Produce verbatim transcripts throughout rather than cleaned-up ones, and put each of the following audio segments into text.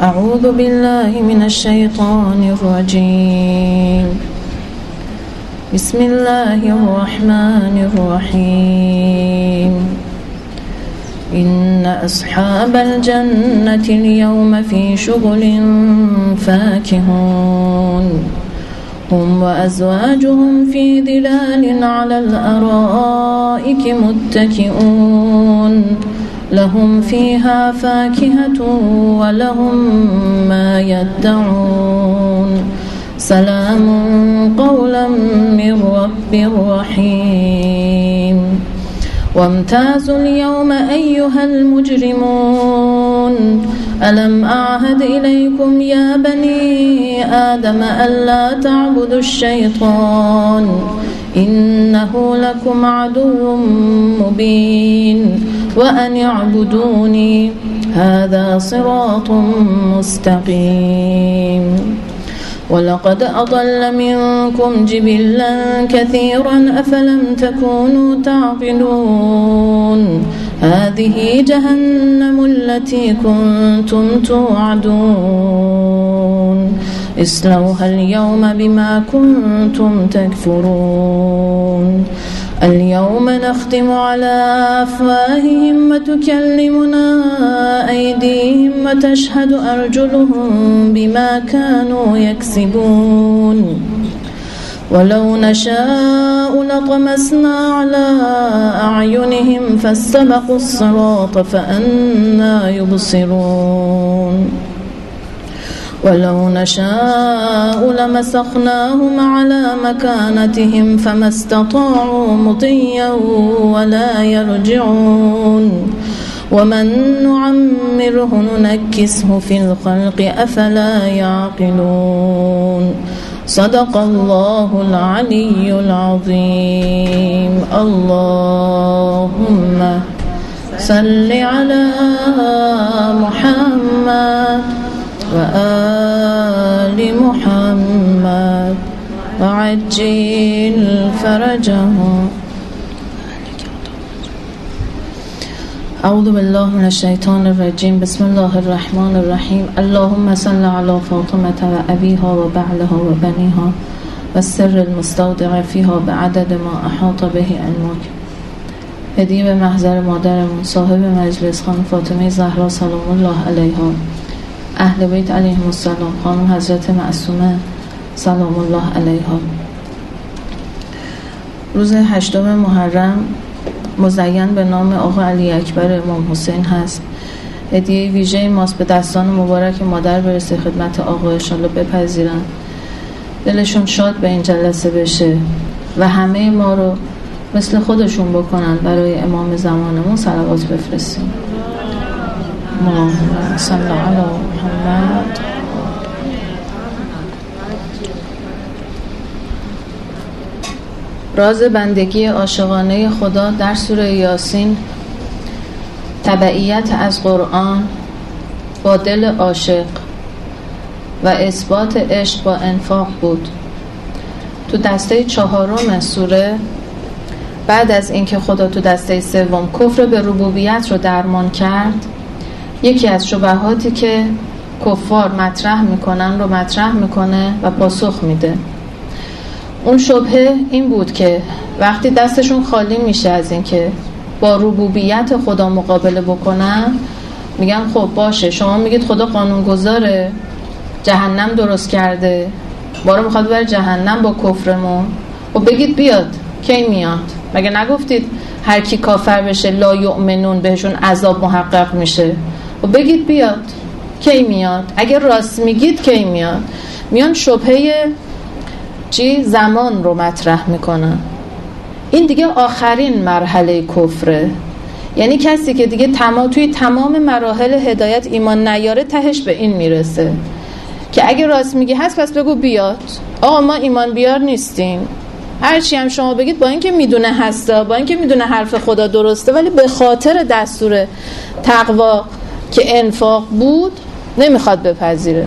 أعوذ بالله من الشيطان الرجيم. بسم الله الرحمن الرحيم. إن أصحاب الجنة اليوم في شغل فاكهون هم وأزواجهم في ظلال على الأرائك متكئون لهم فيها فاكهة ولهم ما يدعون سلام قولا من رب رحيم. وامتازوا اليوم أيها المجرمون ألم أعهد إليكم يا بني آدم ألا تعبدوا الشيطان إنه لكم عدو مبين وأن اعبدوني هذا صراط مستقيم. ولقد أضل منكم جبلا كثيرا أفلم تكونوا تعقلون هذه جهنم التي كنتم توعدون اصلوها اليوم بما كنتم تكفرون. اليوم نختم على أفواههم وتكلمنا أيديهم وتشهد أرجلهم بما كانوا يكسبون. ولو نشاء لطمسنا على أعينهم فاستبقوا الصراط فأنى يبصرون. ولو نشاء لمسخناهم على مكانتهم فما استطاعوا مضيا ولا يرجعون. ومن نعمره ننكسه في الخلق أفلا يعقلون. صدق الله العلي العظيم. اللهم صل على محمد وآل محمد وعجل فرجهم. أعوذ بالله من الشيطان الرجيم. بسم الله الرحمن الرحيم. اللهم صل على فاطمة وأبيها وبعلها وبنيها والسر المستودع فيها بعدد ما أحاط به علمك. هدیه به محضر مادرمون صاحب مجلس خانم فاطمه زهرا سلام الله علیها، اهل بیت علیهم السلام، خانم حضرت معصومه سلام الله علیها. روز هشتم محرم مزین به نام آقا علی اکبر امام حسین هست. هدیه ویژه ماست به دستان مبارک مادر برسه خدمت آقا، انشالله بپذیرن، دلشون شاد به این جلسه بشه و همه ما رو مثل خودشون بکنن. برای امام زمانمون صلوات بفرستیم. اللهم صل علی محمد. راز بندگی عاشقانه خدا در سوره یاسین تبعیت از قرآن با دل عاشق و اثبات عشق با انفاق بود. تو دسته چهارم سوره بعد از اینکه خدا تو دسته سوم کفر به ربوبیت رو درمان کرد، یکی از شبهاتی که کفار مطرح میکنن رو مطرح میکنه و پاسخ میده. اون شبهه این بود که وقتی دستشون خالی میشه از این که با ربوبیت خدا مقابله بکنن، میگن خب باشه، شما میگید خدا قانونگذاره، جهنم درست کرده، بارو میخواد بره جهنم با کفرمون، و بگید بیاد. کی میاد؟ مگه نگفتید هر کی کافر بشه لا یؤمنون بهشون عذاب محقق میشه؟ و بگید بیاد. کی میاد؟ اگه راست میگید کی میاد؟ میان شبهه چی؟ زمان رو مطرح میکنن. این دیگه آخرین مرحله کفره. یعنی کسی که دیگه تمام توی تمام مراحل هدایت ایمان نیاره، تهش به این میرسه که اگه راست میگی هست پس بگو بیاد. آقا ما ایمان بیار نیستیم، هرچی هم شما بگید با اینکه میدونه هسته، با اینکه میدونه حرف خدا درسته، ولی به خاطر دستور تقوا که انفاق بود نمیخواد بپذیره.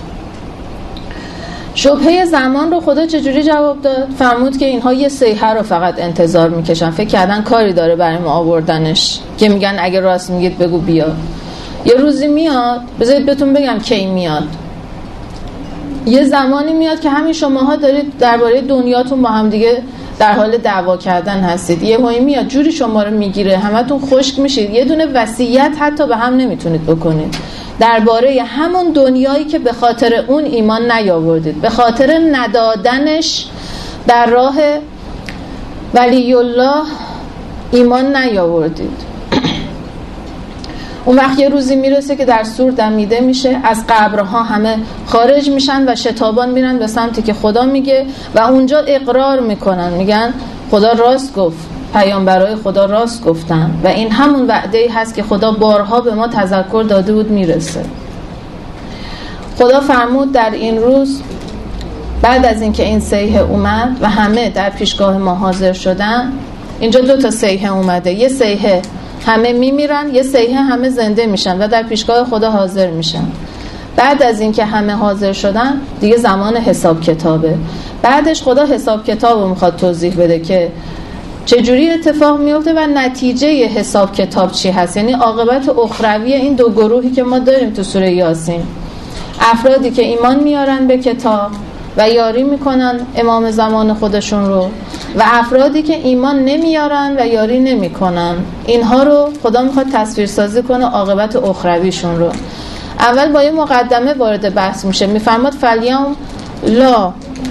شبهه زمان رو خدا چجوری جواب داد؟ فرمود که اینها یه سیحه رو فقط انتظار میکشن، فکر کردن کاری داره برای ما آوردنش، که میگن اگه راست میگید بگو بیا. یه روزی میاد، بذارید بهتون بگم کی میاد. یه زمانی میاد که همین شماها دارید درباره دنیاتون با هم دیگه در حال دعوا کردن هستید. یه ماهی میاد جوری شما رو میگیره، همتون خشک میشید، یه دونه وصیت حتی به هم نمیتونید بکنید درباره همون دنیایی که به خاطر اون ایمان نیاوردید، به خاطر ندادنش در راه ولی الله ایمان نیاوردید. اون وقت یه روزی میرسه که در سور دمیده میشه، از قبرها همه خارج میشن و شتابان میرن به سمتی که خدا میگه و اونجا اقرار میکنن، میگن خدا راست گفت، پیامبرای خدا راست گفتن و این همون وعده‌ای هست که خدا بارها به ما تذکر داده بود میرسه. خدا فرمود در این روز بعد از اینکه این صیحه اومد و همه در پیشگاه ما حاضر شدن، اینجا دو تا صیحه اومده، یه صیحه همه میمیرن، یه صیحه همه زنده میشن و در پیشگاه خدا حاضر میشن. بعد از اینکه همه حاضر شدن دیگه زمان حساب کتابه. بعدش خدا حساب کتاب رو میخواد توضیح بده که چجوری اتفاق میفته و نتیجه حساب کتاب چی هست، یعنی عاقبت اخروی این دو گروهی که ما داریم تو سوره یاسین. افرادی که ایمان میارن به کتاب و یاری میکنن امام زمان خودشون رو و افرادی که ایمان نمیارن و یاری نمیکنن. اینها رو خدا میخواد تصویر سازی کنه عاقبت اخرویشون رو. اول با یه مقدمه وارد بحث میشه، میفرماد فالیوم لا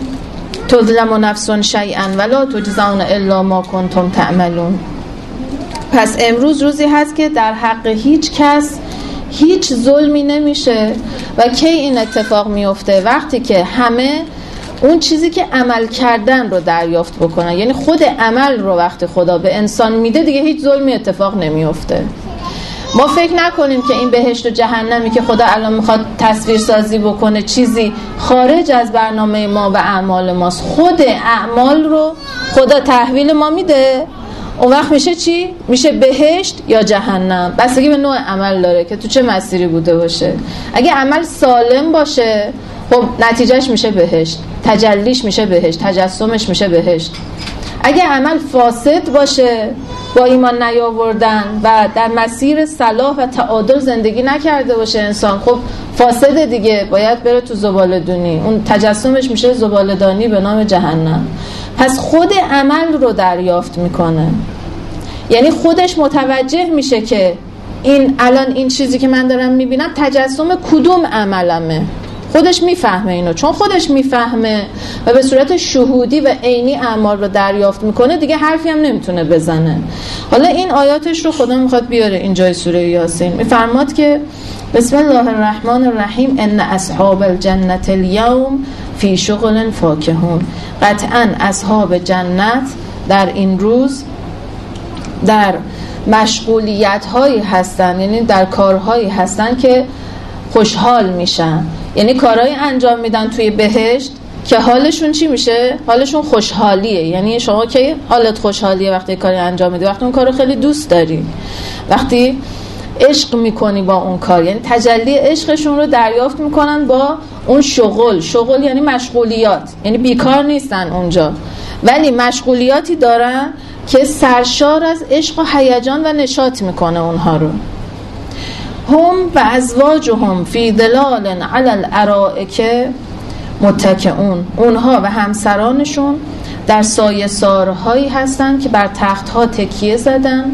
تظلم نفس شیئا ولا تجزون الا ما کنتم تعملون. پس امروز روزی هست که در حق هیچ کس هیچ ظلمی نمیشه. و کی این اتفاق میفته؟ وقتی که همه اون چیزی که عمل کردن رو دریافت بکنن، یعنی خود عمل رو وقتی خدا به انسان میده دیگه هیچ ظلمی اتفاق نمیفته. ما فکر نکنیم که این بهشت و جهنمی که خدا الان میخواد تصویر سازی بکنه چیزی خارج از برنامه ما و اعمال ماست. خود اعمال رو خدا تحویل ما میده، اون وقت میشه چی؟ میشه بهشت یا جهنم، بستگی به نوع عمل داره که تو چه مسیری بوده باشه. اگه عمل سالم باشه خب نتیجهش میشه بهشت، تجلیش میشه بهشت، تجسمش میشه بهشت. اگه عمل فاسد باشه، با ایمان نیاوردن و در مسیر صلاح و تعادل زندگی نکرده باشه انسان، خب فاسده دیگه، باید بره تو زباله‌دونی، اون تجسمش میشه زباله‌دانی به نام جهنم. پس خود عمل رو دریافت میکنه، یعنی خودش متوجه میشه که این الان این چیزی که من دارم میبینم تجسم کدوم عملمه. خودش میفهمه اینو، چون خودش میفهمه و به صورت شهودی و عینی اعمال رو دریافت میکنه، دیگه حرفی هم نمیتونه بزنه. حالا این آیاتش رو خدا میخواد بیاره اینجای سوره یاسین. میفرماد که بسم الله الرحمن الرحیم ان اصحاب الجنة اليوم فی شغل فاکهون. قطعا اصحاب جنت در این روز در مشغولیت هایی هستن، یعنی در کارهایی هستن که خوشحال میشن، یعنی کارهایی انجام میدن توی بهشت که حالشون چی میشه؟ حالشون خوشحالیه. یعنی شما که حالت خوشحالیه وقتی کاری انجام میدی، وقتی اون کارو خیلی دوست داری، وقتی عشق میکنی با اون کار، یعنی تجلی عشقشون رو دریافت میکنن با اون شغل. شغل یعنی مشغولیات، یعنی بیکار نیستن اونجا، ولی مشغولیاتی دارن که سرشار از عشق و هیجان و نشاط میکنه اونها رو. هم و ازواجهم فی ظلال علی الارائک متکئون. اونها و همسرانشون در سایه سارهایی هستن که بر تختها تکیه زدن.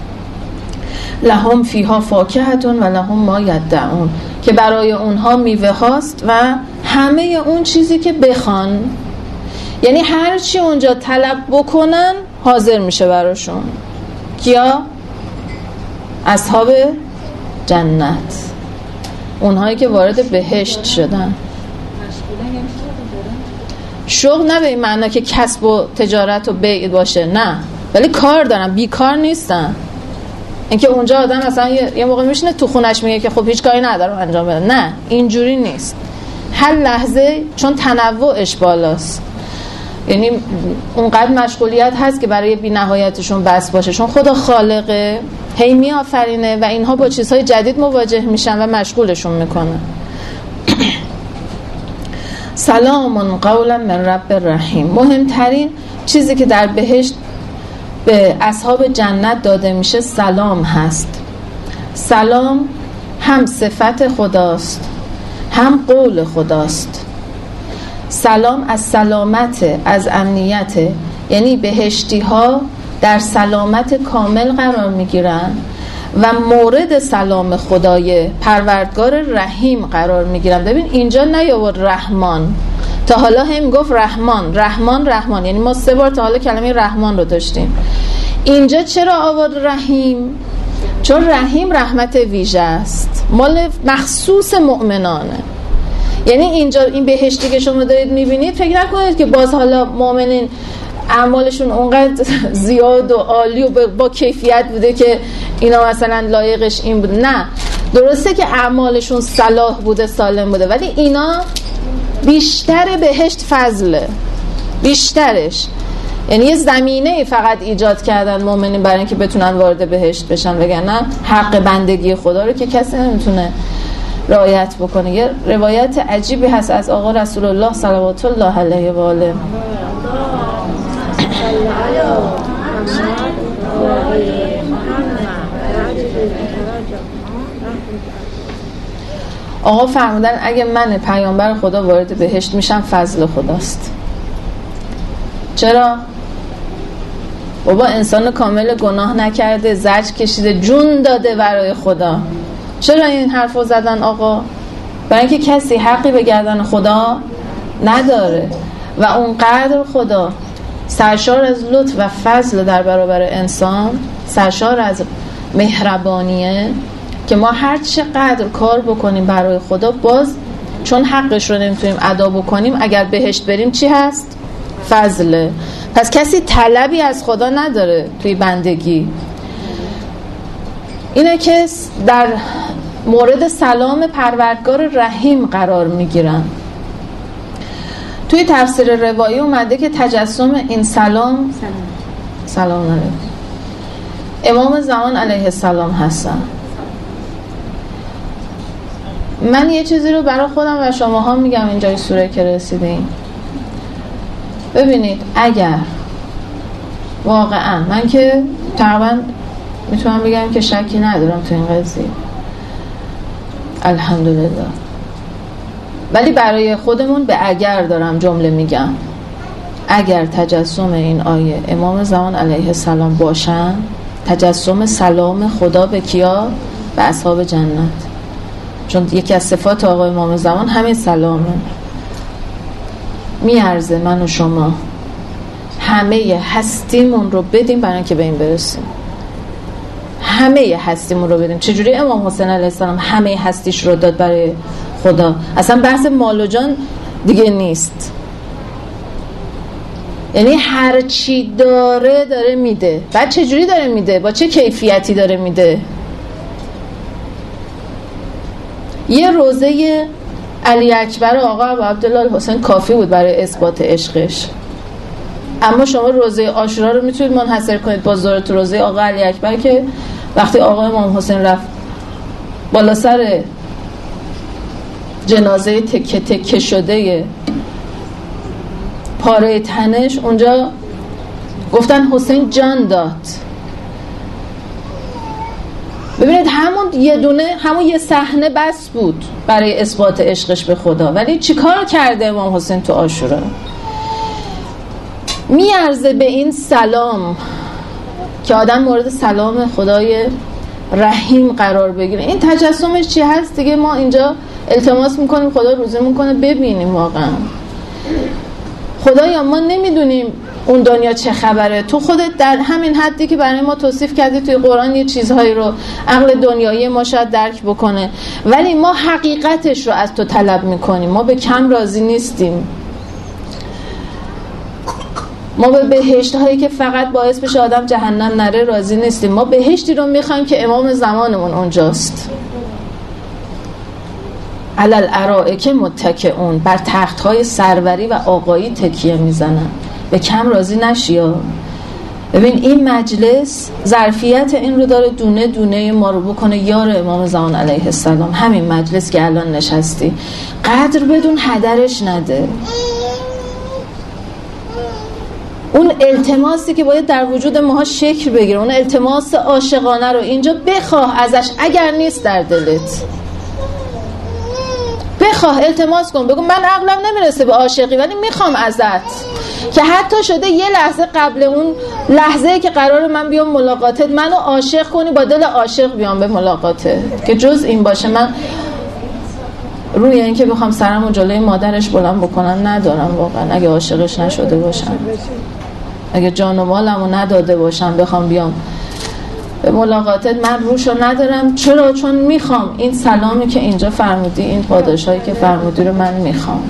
لهم فیها فاکهتون و لهم ما یدعون، که برای اونها میوه هاست و همه اون چیزی که بخوان، یعنی هر چی اونجا طلب بکنن حاضر میشه براشون. کیا؟ اصحاب جنت، اونهایی که وارد بهشت شدن. شغل نه به این معنا که کسب و تجارت و بیع باشه، نه، ولی کار دارن، بیکار نیستن. اینکه اونجا آدم مثلا یه موقع میشینه تو خونش میگه که خب هیچ کاری ندارم انجام بدم، نه، اینجوری نیست. هر لحظه چون تنوعش بالاست، یعنی اونقدر مشغولیت هست که برای بی نهایتشون بس باشه، چون خدا خالقه، هی می آفرینه و اینها با چیزهای جدید مواجه میشن و مشغولشون میکنه. سلام قولا من رب رحیم. مهمترین چیزی که در بهشت به اصحاب جنت داده میشه سلام هست. سلام هم صفت خداست هم قول خداست. سلام از سلامت، از امنیت، یعنی بهشتی ها در سلامت کامل قرار میگیرن و مورد سلام خدای پروردگار رحیم قرار میگیرن. ببین اینجا نیاورد رحمان، تا حالا هم گفت رحمان رحمان رحمان، یعنی ما سه بار تا حالا کلمه رحمان رو داشتیم. اینجا چرا آورد رحیم؟ چون رحیم رحمت ویژه است، مال مخصوص مؤمنانه. یعنی اینجا این بهشتی که شما دارید میبینید، فکر نکنید که باز حالا مؤمنین اعمالشون اونقدر زیاد و عالی و با کیفیت بوده که اینا مثلا لایقش این بود. نه، درسته که اعمالشون صلاح بوده، سالم بوده، ولی اینا بیشتر بهشت فضله، بیشترش. یعنی یه زمینه فقط ایجاد کردن مؤمنین برای اینکه بتونن وارد بهشت بشن، وگرنه حق بندگی خدا رو که کسی نمیتونه رعایت بکنه. یه روایت عجیبی هست از آقا رسول الله صلوات الله علیه و آله. آقا فرمودن اگه من پیامبر خدا وارد بهشت میشم فضل خداست. چرا؟ بابا انسان کامل گناه نکرده، زجر کشیده، جون داده برای خدا. چرا این حرفو زدن آقا؟ برای اینکه کسی حقی به گردن خدا نداره و اونقدر خدا سرشار از لطف و فضل در برابر انسان، سرشار از مهربانیه که ما هر چقدر کار بکنیم برای خدا، باز چون حقش رو نمیتونیم ادا بکنیم، اگر بهشت بریم چی هست؟ فضله. پس کسی طلبی از خدا نداره توی بندگی. اینه که در مورد سلام پروردگار رحیم قرار میگیرن. توی تفسیر روایی اومده که تجسم این سلام سلام علیکم امام زمان علیه السلام هستن. من یه چیزی رو برای خودم و شماها میگم اینجای سوره که رسیدیم. ببینید اگر واقعا، من که تقریبا میتونم بگم که شکی ندارم تو این قضیه، الحمدلله، ولی برای خودمون به اگر دارم جمله میگم. اگر تجسم این آیه امام زمان علیه السلام باشن، تجسم سلام خدا به کیا؟ به اصحاب جنت. چون یکی از صفات آقا امام زمان همین سلامه. میارزه من و شما همه هستیمون رو بدیم برای اینکه به این برسیم. همه هستیمون رو بدیم. چجوری امام حسین علیه السلام همه هستیش رو داد برای خدا؟ اصلا بحث مال و جان دیگه نیست. یعنی هر چی داره داره میده. بعد چجوری داره میده؟ با چه کیفیتی داره میده؟ یه روزه علی اکبر آقا ابو عبدالله الحسین کافی بود برای اثبات عشقش. اما شما روزه عاشورا رو میتونید منحصر کنید با زیارت روزه آقا علی اکبر که وقتی آقا امام حسین رفت بالا سر جنازه تکه تکه شده پاره تنش، اونجا گفتن حسین جان داد. ببینید همون یه دونه، همون یه صحنه بس بود برای اثبات عشقش به خدا، ولی چیکار کرده امام حسین تو عاشورا؟ میارزه به این سلام که آدم مورد سلام خدای رحیم قرار بگیره. این تجسمش چی هست دیگه؟ ما اینجا التماس میکنیم خدا روزیمون کنه ببینیم واقعا. خدایا ما نمیدونیم اون دنیا چه خبره، تو خودت در همین حدی که برای ما توصیف کردی توی قرآن یه چیزهایی رو عقل دنیایی ما شاید درک بکنه، ولی ما حقیقتش رو از تو طلب میکنیم. ما به کم راضی نیستیم. ما به بهشت هایی که فقط باعث بشه آدم جهنم نره راضی نیستیم. ما بهشتی رو میخوایم که امام زمانمون اونجاست. علل ارائک متکئون، بر تخت های سروری و آقایی تکیه میزنن. به کم راضی نشیا. ببین این مجلس ظرفیت این رو داره دونه دونه ما رو بکنه یار امام زمان علیه السلام. همین مجلس که الان نشستی قدر بدون هدرش نده. اون التماسی که باید در وجود ماها شکل بگیره، اون التماس عاشقانه رو اینجا بخواه ازش. اگر نیست در دلت بخواه، التماس کن، بگو من عقلم نمیرسه به عاشقی ولی میخوام ازت، که حتی شده یه لحظه قبل اون لحظه که قرار من بیام ملاقاتت منو عاشق کنی، با دل عاشق بیام به ملاقاتت. که جز این باشه من روی این که بخوام سرمو جلوی مادرش بلند بکنم ندارم واقعا. اگه عاشقش نشده باشم، اگه جان و مالمو نداده باشم بخوام بیام به ملاقاتت، من روشو ندارم. چرا؟ چون میخوام این سلامی که اینجا فرمودی، این پاداشایی که فرمودی رو من میخوام.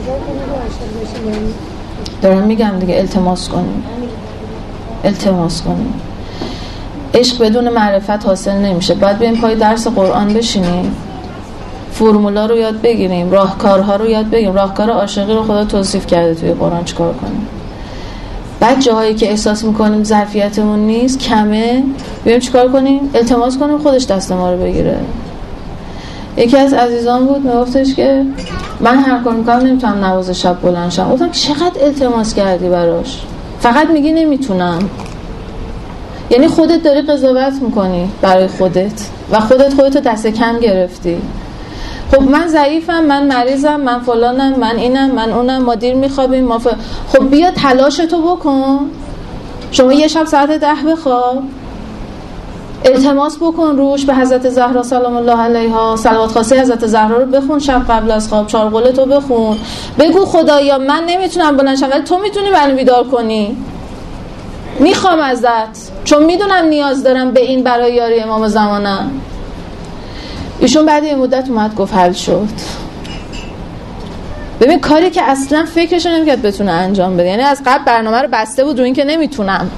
دارم میگم دیگه، التماس کنیم، التماس کنیم. عشق بدون معرفت حاصل نمیشه. باید بریم پای درس قرآن بشینیم، فرمولا رو یاد بگیریم، راهکارها رو یاد بگیریم. راهکار عاشقی رو خدا توصیف کرده توی قرآن، چیکار کنیم. بعد جاهایی که احساس میکنیم ظرفیتمون نیست، کمه، بریم چیکار کنیم؟ التماس کنیم خودش دست ما رو بگیره. یکی از عزیزان بود میگفتش که من هر کار میکنم نمیتونم نماز شب بلند شم. گفتم چقدر التماس کردی براش؟ فقط میگی نمیتونم. یعنی خودت داری قضاوت میکنی برای خودت و خودت خودتو دست کم گرفتی. خب من ضعیفم، من مریضم، من فلانم، من اینم، من اونم، ما دیر میخوابیم، ما ف... خب بیا تلاشتو بکن. شما یه شب ساعت ده بخواب، التماس بکن روش به حضرت زهرا سلام الله علیها، صلوات خاصی حضرت زهرا رو بخون شب قبل از خواب، چهار قولتو بخون، بگو خدایا من نمیتونم بلند شم ولی تو میتونی منو بیدار کنی، میخوام ازت، چون میدونم نیاز دارم به این برای یاری امام زمانم. ایشون بعد یه مدت اومد گفت حل شد. ببین کاری که اصلا فکرش نمیکرد بتونه انجام بده، یعنی از قبل برنامه رو بسته بود رو این که نمیتونم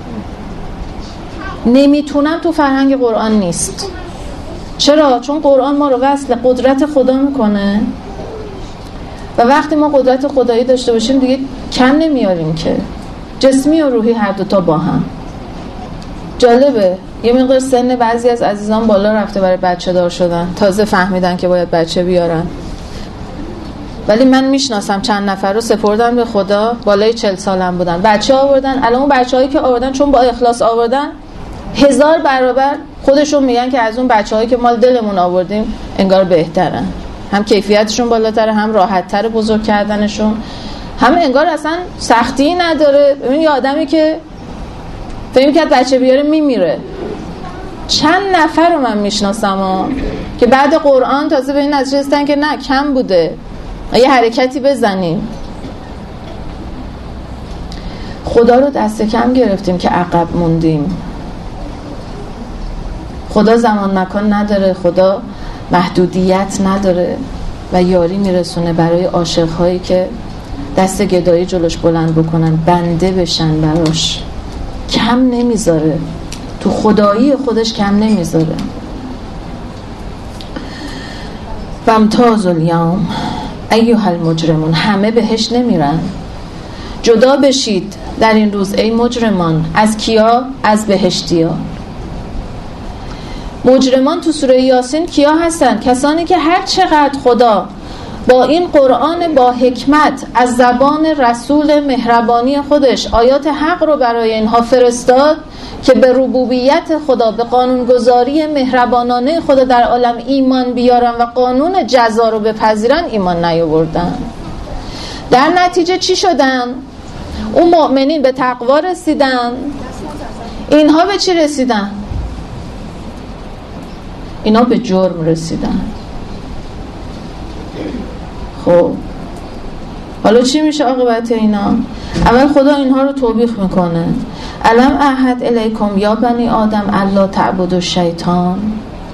نمیتونم تو فرهنگ قرآن نیست. چرا؟ چون قرآن ما رو وصل قدرت خدا میکنه و وقتی ما قدرت خدایی داشته باشیم دیگه کم نمیاریم که، جسمی و روحی هر دوتا با هم. جالبه یه مقدار سن بعضی از عزیزان بالا رفته برای بچه دار شدن، تازه فهمیدن که باید بچه بیارن، ولی من میشناسم چند نفر رو سپردن به خدا بالای چهل سالم بودن، بچه آوردن. الان اون بچه هایی که آوردن چون با اخلاص آوردن هزار برابر خودشون میگن که از اون بچه هایی که مال دلمون آوردیم انگار بهترن، هم کیفیتشون بالاتره، هم راحت تر بزرگ کردنشون، هم انگار اصلا سختی نداره. ببین یه آدمی که فکر کرد بچه بیاره میمیره. چند نفر رو من میشناسم که بعد قرآن تازه به این نتیجه رسیدن که نه کم بوده، یه حرکتی بزنیم. خدا رو دست کم گرفتیم که عقب موندیم. خدا زمان مکان نداره، خدا محدودیت نداره و یاری میرسونه برای عاشق‌هایی که دست گدایی جلوش بلند بکنن، بنده بشن براش. کم نمیذاره، تو خدایی خودش کم نمیذاره. وامتاز الیوم ایها المجرمون، همه بهش نمیرن. جدا بشید در این روز ای مجرمان. از کیا؟ از بهشتیا. مجرمان تو سوره یاسین کیا هستن؟ کسانی که هر چقدر خدا با این قرآن با حکمت از زبان رسول مهربانی خودش آیات حق رو برای اینها فرستاد که به ربوبیت خدا، به قانونگذاری مهربانانه خدا در عالم ایمان بیارن و قانون جزا رو بپذیرن، ایمان نیاوردن. در نتیجه چی شدن؟ اون مؤمنین به تقوا رسیدن، اینها به چی رسیدن؟ اینا به جرم رسیدن. خب حالا چی میشه عاقبت اینا؟ اول خدا اینها رو توبیخ میکنه. الم اعهد الیکم یا بنی آدم الا تعبدوا الشیطان.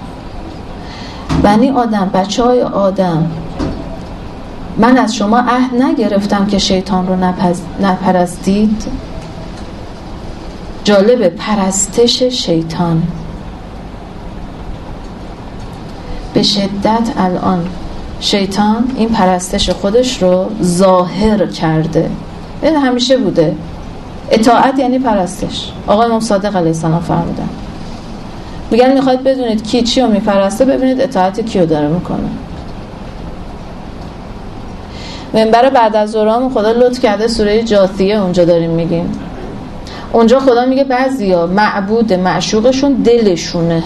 بنی آدم، بچه های آدم، من از شما عهد نگرفتم که شیطان رو نپز... نپرستید. جالبه، پرستش شیطان به شدت الان شیطان این پرستش خودش رو ظاهر کرده. این همیشه بوده. اطاعت یعنی پرستش. آقای امام صادق علیه السلام فرمودن، میگن میخواید بدونید کی چی رو میپرسته، ببینید اطاعت کیو داره میکنه. منبر بعد از ظهرام خدا لطف کرده سوره جاثیه اونجا داریم میگیم. اونجا خدا میگه بعضیا معبود معشوقشون دلشونه.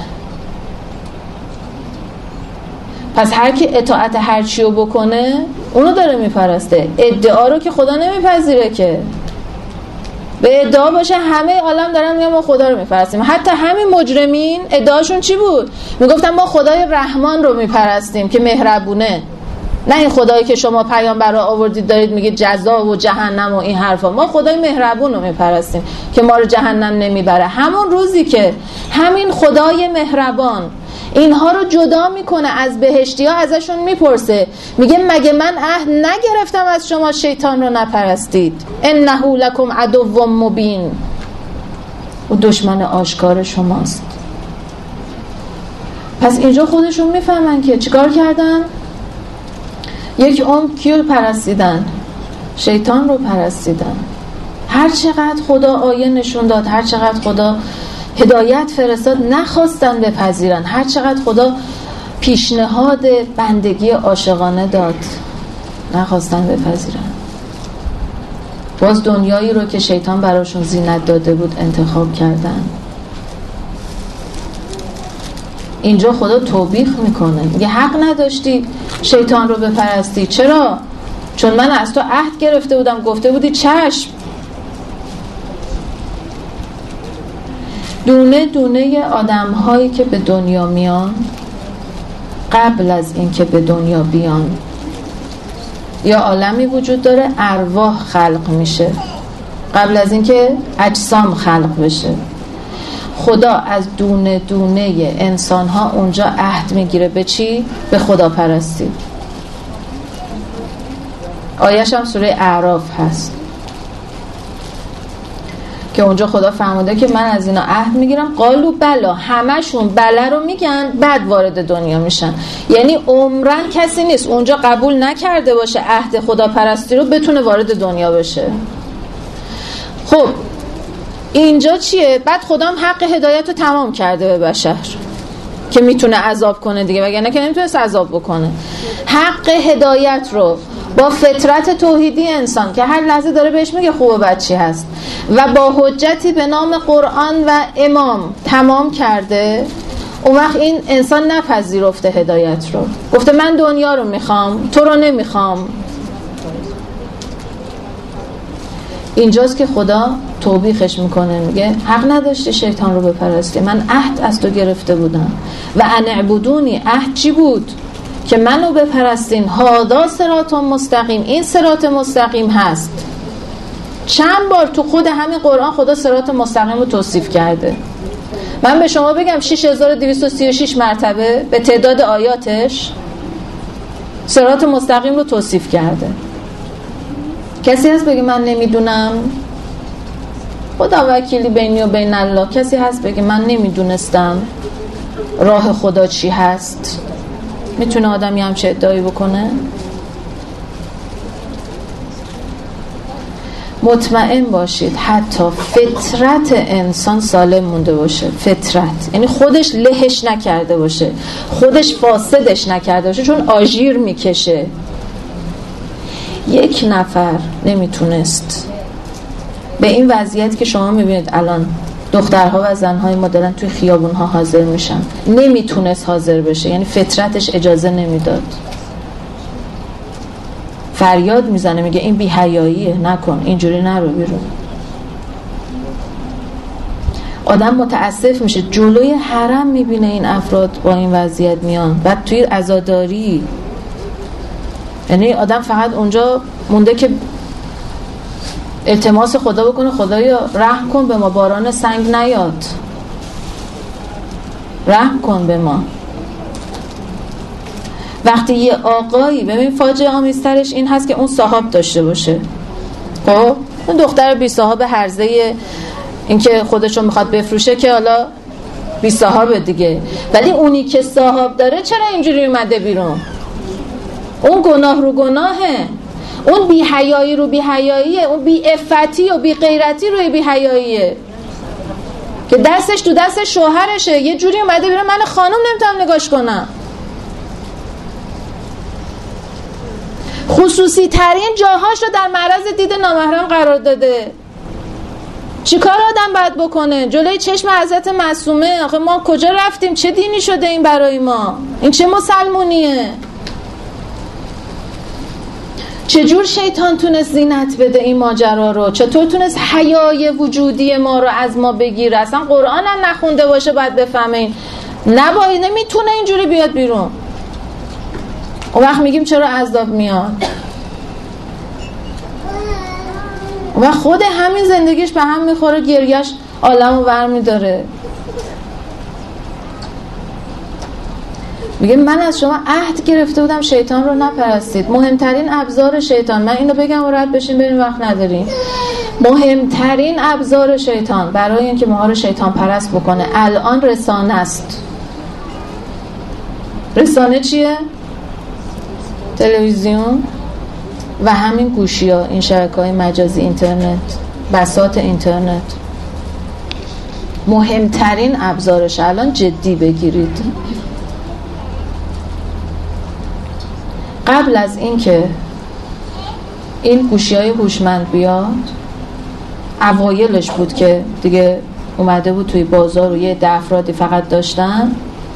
پس هر کی اطاعت هر چیو بکنه اونو داره میپرسته. ادعا رو که خدا نمیپذیره که. به ادعا باشه همه عالم دارن میگن ما خدا رو میپرستیم. حتی همین مجرمین ادعاشون چی بود؟ میگفتن ما خدای رحمان رو میپرستیم که مهربونه، نه این خدایی که شما پیامبر رو آوردید دارید میگید جزا و جهنم و این حرفا. ما خدای مهربون رو میپرستیم که ما رو جهنم نمیبره. همون روزی که همین خدای مهربان اینها رو جدا میکنه از بهشتی ها، ازشون میپرسه میگه مگه من عهد نگرفتم از شما شیطان رو نپرستید؟ انه لکم عدو مبین، و دشمن آشکار شماست. پس اینجا خودشون میفهمن که چیکار کردن؟ یک عمر کیو پرستیدن؟ شیطان رو پرستیدن. هر چقدر خدا آیه نشون داد، هر چقدر خدا هدایت فرستاد، نخواستن بپذیرن. هر چقدر خدا پیشنهاد بندگی عاشقانه داد، نخواستن بپذیرن. باز دنیایی رو که شیطان براشون زینت داده بود انتخاب کردن. اینجا خدا توبیخ میکنه، میگه حق نداشتی شیطان رو بپرستی. چرا؟ چون من از تو عهد گرفته بودم، گفته بودی چشم. دونه دونه آدم هایی که به دنیا میان قبل از این که به دنیا بیان یا عالمی وجود داره ارواح خلق میشه قبل از این که اجسام خلق بشه. خدا از دونه دونه انسان ها اونجا عهد میگیره به چی؟ به خدا پرستی. آیش هم سوره اعراف هست که اونجا خدا فرموده که من از اینا عهد میگیرم. قالو بلا، همشون بله رو میگن بعد وارد دنیا میشن. یعنی عمرن کسی نیست اونجا قبول نکرده باشه عهد خدا پرستی رو بتونه وارد دنیا بشه. خب اینجا چیه؟ بعد خدا هم حق هدایت رو تمام کرده به بشر که میتونه عذاب کنه دیگه، وگرنه که نمیتونه عذاب بکنه. حق هدایت رو با فطرت توحیدی انسان که هر لحظه داره بهش میگه خوب و بد چی هست و با حجتی به نام قرآن و امام تمام کرده. اون وقت این انسان نپذیرفته هدایت رو، گفته من دنیا رو میخوام تو رو نمیخوام. اینجاست که خدا توبیخش میکنه، میگه حق نداشتی شیطان رو بپرستی، من عهد از تو گرفته بودم. و ان اعبدونی، عهد چی بود؟ که منو بپرستین. هادا صراط مستقیم، این صراط مستقیم هست. چند بار تو خود همین قرآن خدا صراط مستقیم رو توصیف کرده. من به شما بگم شش هزار و دویست و سی و شش مرتبه به تعداد آیاتش صراط مستقیم رو توصیف کرده. کسی هست بگه من نمیدونم؟ خدا وکیلی بینی و بین الله. کسی هست بگه من نمیدونستم راه خدا چی هست؟ میتونه آدمی همچه ادعایی بکنه؟ مطمئن باشید حتی فطرت انسان سالم مونده باشه. فطرت یعنی خودش لهش نکرده باشه، خودش فاسدش نکرده باشه، چون آژیر میکشه. یک نفر نمیتونست به این وضعیت که شما میبینید الان دخترها و زنهای ما دارن توی خیابونها حاضر میشن، نمیتونست حاضر بشه، یعنی فطرتش اجازه نمیداد. فریاد میزنه میگه این بی‌حیاییه، نکن، اینجوری نرو بیرون. آدم متاسف میشه جلوی حرم میبینه این افراد با این وضعیت میان، بعد توی عزاداری. یعنی آدم فقط اونجا مونده که التماس خدا بکنه خدایا رحم کن به ما، باران سنگ نیاد، رحم کن به ما. وقتی یه آقایی، ببین فاجعه آمیزترش این هست که اون صاحب داشته باشه، خب اون دختر بی صاحب هرزه این که خودشو میخواد بفروشه که حالا بی صاحب دیگه، ولی اونی که صاحب داره چرا اینجوری اومده بیرون؟ اون گناه رو گناهه، اون بی حیایی رو بی حیاییه، اون بی عفتی و بی غیرتی روی بی حیاییه که دستش تو دست شوهرشه، یه جوری اومده بیرون من خانم نمیتونم نگاش کنم. خصوصی ترین جاهاش رو در معرض دید نامحرم قرار داده. چی کار آدم باید بکنه جلوی چشم حضرت معصومه؟ آخه ما کجا رفتیم؟ چه دینی شده این برای ما؟ این چه مسلمونیه؟ چجور شیطان تونست زینت بده این ماجرا رو؟ چطور تونست حیای وجودی ما رو از ما بگیره؟ اصلا قرآن هم نخونده باشه باید بفهمه این نباید، نمیتونه اینجوری بیاد بیرون. اون وقت میگیم چرا عذاب میاد؟ و خود همین زندگیش به هم میخوره، گریهش عالمو برمی داره. میگه من از شما عهد گرفته بودم شیطان رو نپرستید. مهمترین ابزار شیطان، من اینو بگم و رد بشین بریم وقت نداریم، مهمترین ابزار شیطان برای اینکه ما رو شیطان پرست بکنه الان رسانه است. رسانه چیه؟ تلویزیون و همین گوشی ها، این شبکه‌های مجازی، اینترنت، بساط اینترنت. مهمترین ابزارش الان جدی بگیرید. قبل از اینکه این گوشی‌های هوشمند بیاد، اوایلش بود که دیگه اومده بود توی بازار و یه ده افرادی فقط داشتن.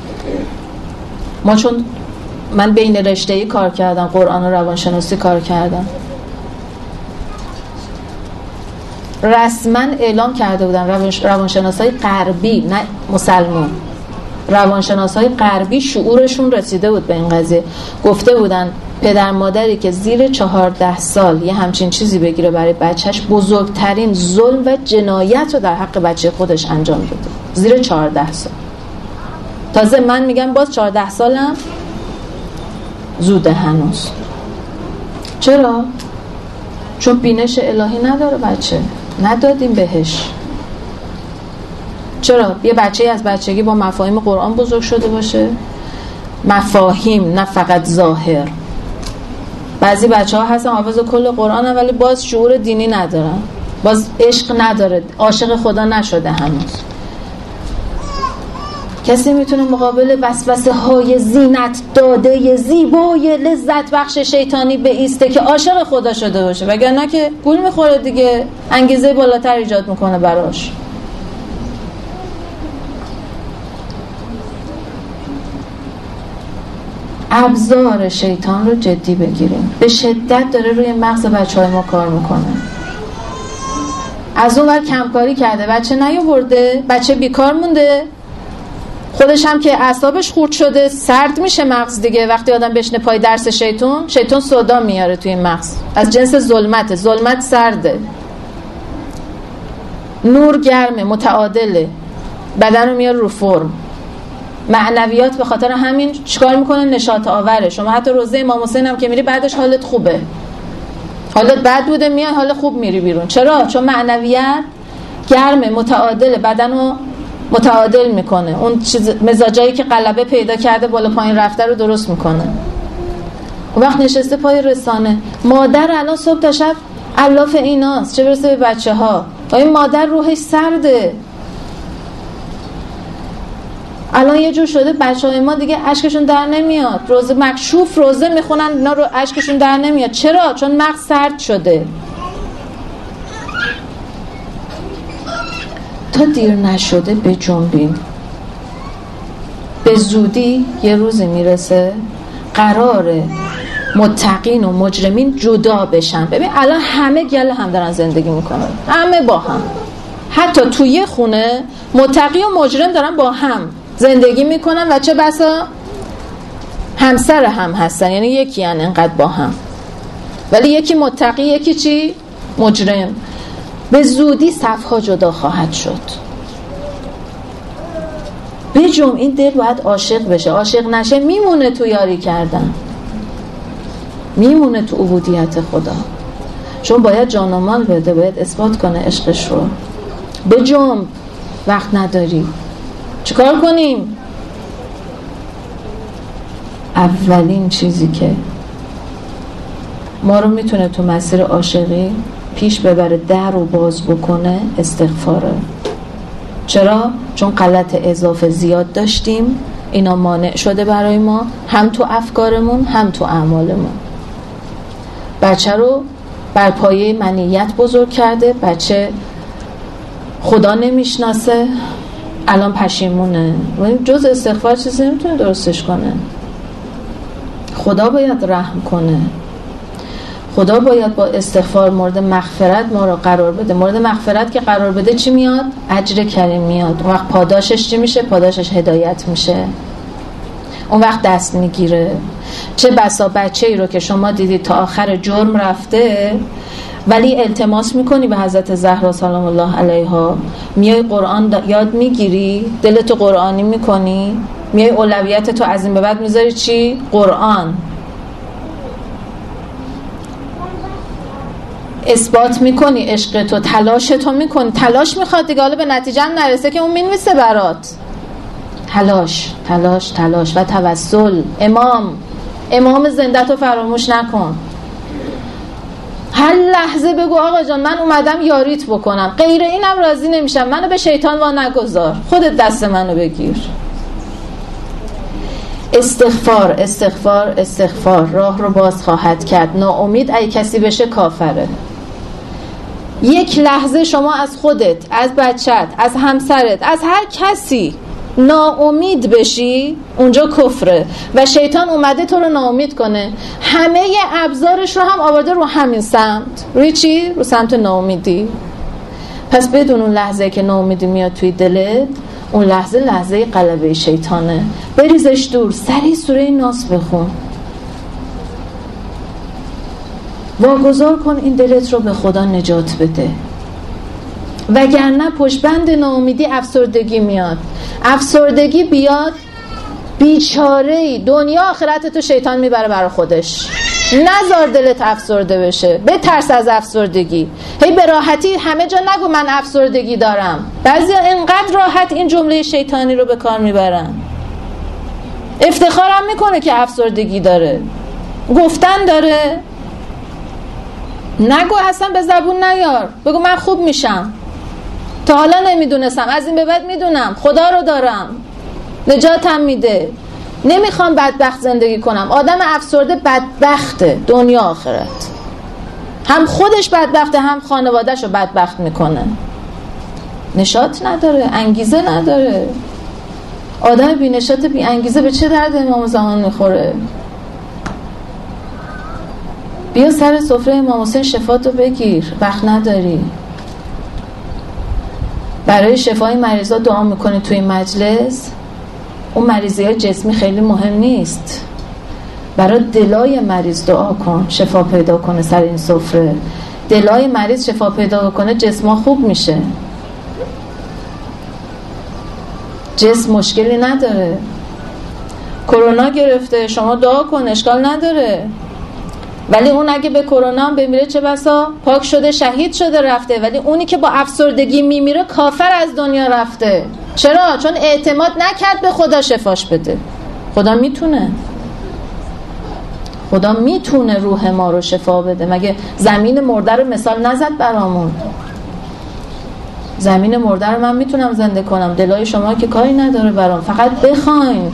ما چون من بین رشته‌ای کار کردم، قرآن و روانشناسی کار کردم، رسما اعلام کرده بودن روانشناسای غربی، نه مسلمان، روانشناسای غربی شعورشون رسیده بود به این قضیه، گفته بودن پدر مادری که زیر چهارده سال یه همچین چیزی بگیره برای بچهش، بزرگترین ظلم و جنایت رو در حق بچه خودش انجام بده. زیر چهارده سال. تازه من میگم باز چهارده سالم زوده هنوز. چرا؟ چون بینش الهی نداره بچه، ندادیم بهش. چرا؟ یه بچه از بچگی با مفاهیم قرآن بزرگ شده باشه، مفاهیم نه فقط ظاهر. بعضی بچه ها هستن حافظ کل قرآن ولی باز شعور دینی ندارن، باز عشق نداره، عاشق خدا نشده هنوز. کسی میتونه مقابل وسوسه های زینت داده زیبای لذت بخش شیطانی بایسته که عاشق خدا شده باشه؟ وگرنه که گول میخوره دیگه، انگیزه بالاتر ایجاد میکنه براش. ابزار شیطان رو جدی بگیریم. به شدت داره روی مغز بچهای ما کار میکنه. از اون ور کمکاری کرده، بچه نیاورده، بچه بیکار مونده، خودش هم که اعصابش خورد شده، سرد میشه مغز دیگه. وقتی آدم بشینه پای درس شیطان، شیطان سودا میاره توی مغز، از جنس ظلمت. ظلمت سرده، نور گرمه، متعادله، بدن رو میاره رو فرم. معنویات به خاطر همین چیکار میکنه؟ نشاط آوره. شما حتی روزه امام حسین هم که میری بعدش حالت خوبه، حالت بد بوده میای حال خوب میری بیرون. چرا؟ چون معنویات گرمه، متعادله، بدن رو متعادل میکنه. اون چیز مزاجایی که غلبه پیدا کرده بالا پایین رفته رو درست میکنه. اون وقت نشسته پای رسانه. مادر الان صبح تا شب الاف ایناست، چه برسه به بچه ها. این مادر روحش سرده. الان یه جور شده بچه های ما دیگه اشکشون در نمیاد، روزه مکشوف روزه میخونن اینا رو اشکشون در نمیاد. چرا؟ چون مغز سرد شده. تا دیر نشده به جنبین. به زودی یه روزی میرسه قراره متقین و مجرمین جدا بشن. ببین الان همه گل هم دارن زندگی میکنن، همه با هم، حتی توی خونه متقی و مجرم دارن با هم زندگی میکنن و چه بسا همسر هم هستن، یعنی یکی هن انقدر با هم، ولی یکی متقی یکی چی؟ مجرم. به زودی صفها جدا خواهد شد. بجم این دل باید عاشق بشه. عاشق نشه میمونه تو یاری کردن، میمونه تو عبودیت خدا، چون باید جان و مال بده، باید اثبات کنه عشقش رو. بجم، وقت نداری. چیکار کنیم؟ اولین چیزی که ما رو میتونه تو مسیر عاشقی پیش ببره، در رو باز بکنه، استغفاره. چرا؟ چون غلط اضافه زیاد داشتیم، اینا مانع شده برای ما، هم تو افکارمون هم تو اعمالمون. بچه رو بر پایه منیت بزرگ کرده. بچه خدا نمیشناسه، الان پشیمونه. جز استغفار چیزی نمیتونه درستش کنه. خدا باید رحم کنه، خدا باید با استغفار مورد مغفرت ما رو قرار بده. مورد مغفرت که قرار بده چی میاد؟ اجر کریم میاد. اون وقت پاداشش چی میشه؟ پاداشش هدایت میشه، اون وقت دست میگیره. چه بسا بچه ای رو که شما دیدید تا آخر جرم رفته، ولی التماس میکنی به حضرت زهرا سلام الله علیها، میای قرآن یاد میگیری، دلتو قرآنی میکنی، میای اولویت تو از این به بعد میذاری چی؟ قرآن. اثبات میکنی عشق تو، تلاش تو میکنی. تلاش میخواد دیگه، حالا به نتیجه هم نرسه که اون مینویسه برات. تلاش تلاش تلاش و توسل. امام امام زنده تو فراموش نکن. هر لحظه بگو آقا جان من اومدم یاریت بکنم، غیر اینم راضی نمیشم، منو به شیطان وا نگذار، خودت دست منو بگیر. استغفار استغفار استغفار راه رو باز خواهد کرد. ناامید ای کسی بشه کافره. یک لحظه شما از خودت، از بچت، از همسرت، از هر کسی ناامید بشی، اونجا کفره و شیطان اومده تو رو ناامید کنه. همه ابزارش رو هم آورده رو همین سمت. روی چی؟ رو سمت ناامیدی. پس بدون اون لحظه که ناامیدی میاد توی دلت، اون لحظه لحظه غلبه شیطانه. بریزش دور. سریع سوره ناس بخون، واگذار کن این دلت رو به خدا نجات بده، وگرنه پشتبند ناامیدی افسردگی میاد. افسردگی بیاد، بیچاره‌ای، دنیا آخرت تو شیطان میبره برای خودش. نذار دلت افسرده بشه، بترس از افسردگی. هی به راحتی همه جا نگو من افسردگی دارم. بعضیا اینقدر راحت این جمله شیطانی رو به کار میبرن، افتخارم میکنه که افسردگی داره، گفتن داره. نگو، اصلا به زبون نیار، بگو من خوب میشم، تا حالا نمیدونستم، از این به بعد میدونم، خدا رو دارم، نجاتم میده، نمیخوام بدبخت زندگی کنم. آدم افسرده بدبخته دنیا آخرت، هم خودش بدبخته هم خانواده‌شو بدبخت میکنه. نشاط نداره، انگیزه نداره. آدم بی نشاط بی انگیزه به چه درد امام زمان میخوره؟ بیا سر سفره امام حسین شفاتو بگیر، وقت نداری. برای شفای مریضا دعا میکنی توی مجلس. اون مریضی های جسمی خیلی مهم نیست، برای دلای مریض دعا کن شفا پیدا کنه. سر این سفره دلای مریض شفا پیدا کنه، جسما خوب میشه. جسم مشکلی نداره. کرونا گرفته، شما دعا کن، اشکال نداره. ولی اون اگه به کرونا بمیره چه بسا پاک شده، شهید شده، رفته. ولی اونی که با افسردگی میمیره کافر از دنیا رفته. چرا؟ چون اعتماد نکرد به خدا شفاش بده. خدا میتونه، خدا میتونه روح ما رو شفا بده. مگه زمین مرده رو مثال نزد برامون؟ زمین مرده رو من میتونم زنده کنم، دلای شما که کاری نداره برام. فقط بخواین.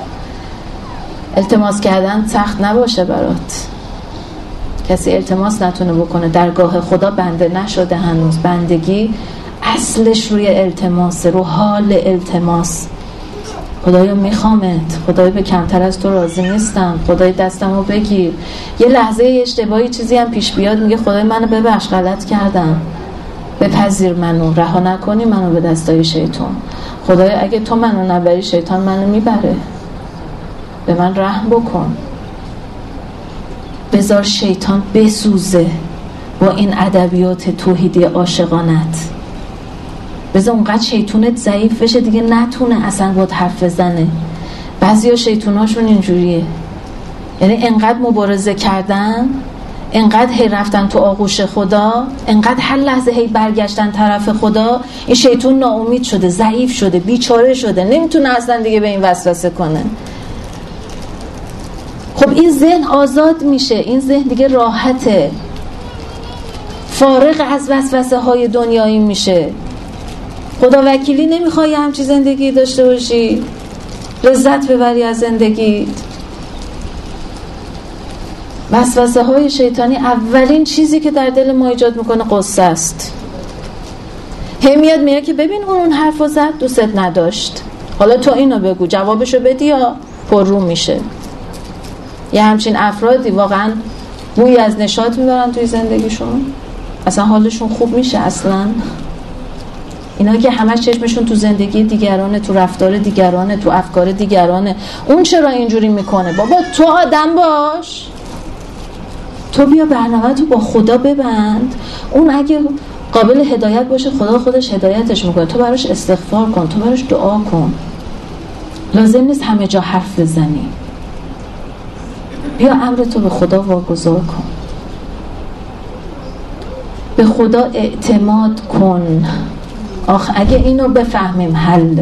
التماس کردن سخت نباشه برات. کسی التماس نتونه بکنه، درگاه خدا بنده نشده هنوز. بندگی اصلش روی التماس، رو حال التماس. خدایا میخوامت، خدایا به کمتر از تو راضی نیستم، خدای دستمو بگیر. یه لحظه اشتباهی چیزی هم پیش بیاد، میگه خدای منو ببخش، غلط کردم، بپذیر منو، رها نکنی منو به دستای شیطان. خدایا اگه تو منو نبری شیطان منو میبره، به من رحم بکن. بذار شیطان بسوزه با این ادبیات توحیدی عاشقانت. بذار اونقدر شیطونت ضعیف بشه دیگه نتونه اصلا باید حرف بزنه. بعضیا شیطوناشون اینجوریه، یعنی انقدر مبارزه کردن، انقدر هی رفتن تو آغوش خدا، انقدر هر لحظه هی برگشتن طرف خدا، این شیطون ناامید شده، ضعیف شده، بیچاره شده، نمیتونه اصلا دیگه به این وسوسه کنه. خب این ذهن آزاد میشه، این ذهن دیگه راحته، فارغ از وسوسه های دنیایی میشه. خدا وکیلی نمیخوای همچی زندگی داشته باشی، لذت ببری از زندگی. وسوسه های شیطانی اولین چیزی که در دل ما ایجاد میکنه قصه است. هی میاد میگه که ببین اون اون حرفو زد دوست نداشت، حالا تو اینو بگو جوابشو بدی یا پر رو میشه. یه همچین افرادی واقعا بوی از نشاط میبرن توی زندگیشون، اصلا حالشون خوب میشه. اصلا اینا که همش چشمشون تو زندگی دیگرانه، تو رفتار دیگرانه، تو افکار دیگرانه. اون چرا اینجوری میکنه؟ بابا تو آدم باش، تو بیا برنامه تو با خدا ببند. اون اگه قابل هدایت باشه خدا خودش هدایتش میکنه، تو براش استغفار کن، تو براش دعا کن. لازم نیست همه جا حرف بزنی، بیا امر تو به خدا واگذار کن، به خدا اعتماد کن. آخ اگه اینو بفهمیم حل.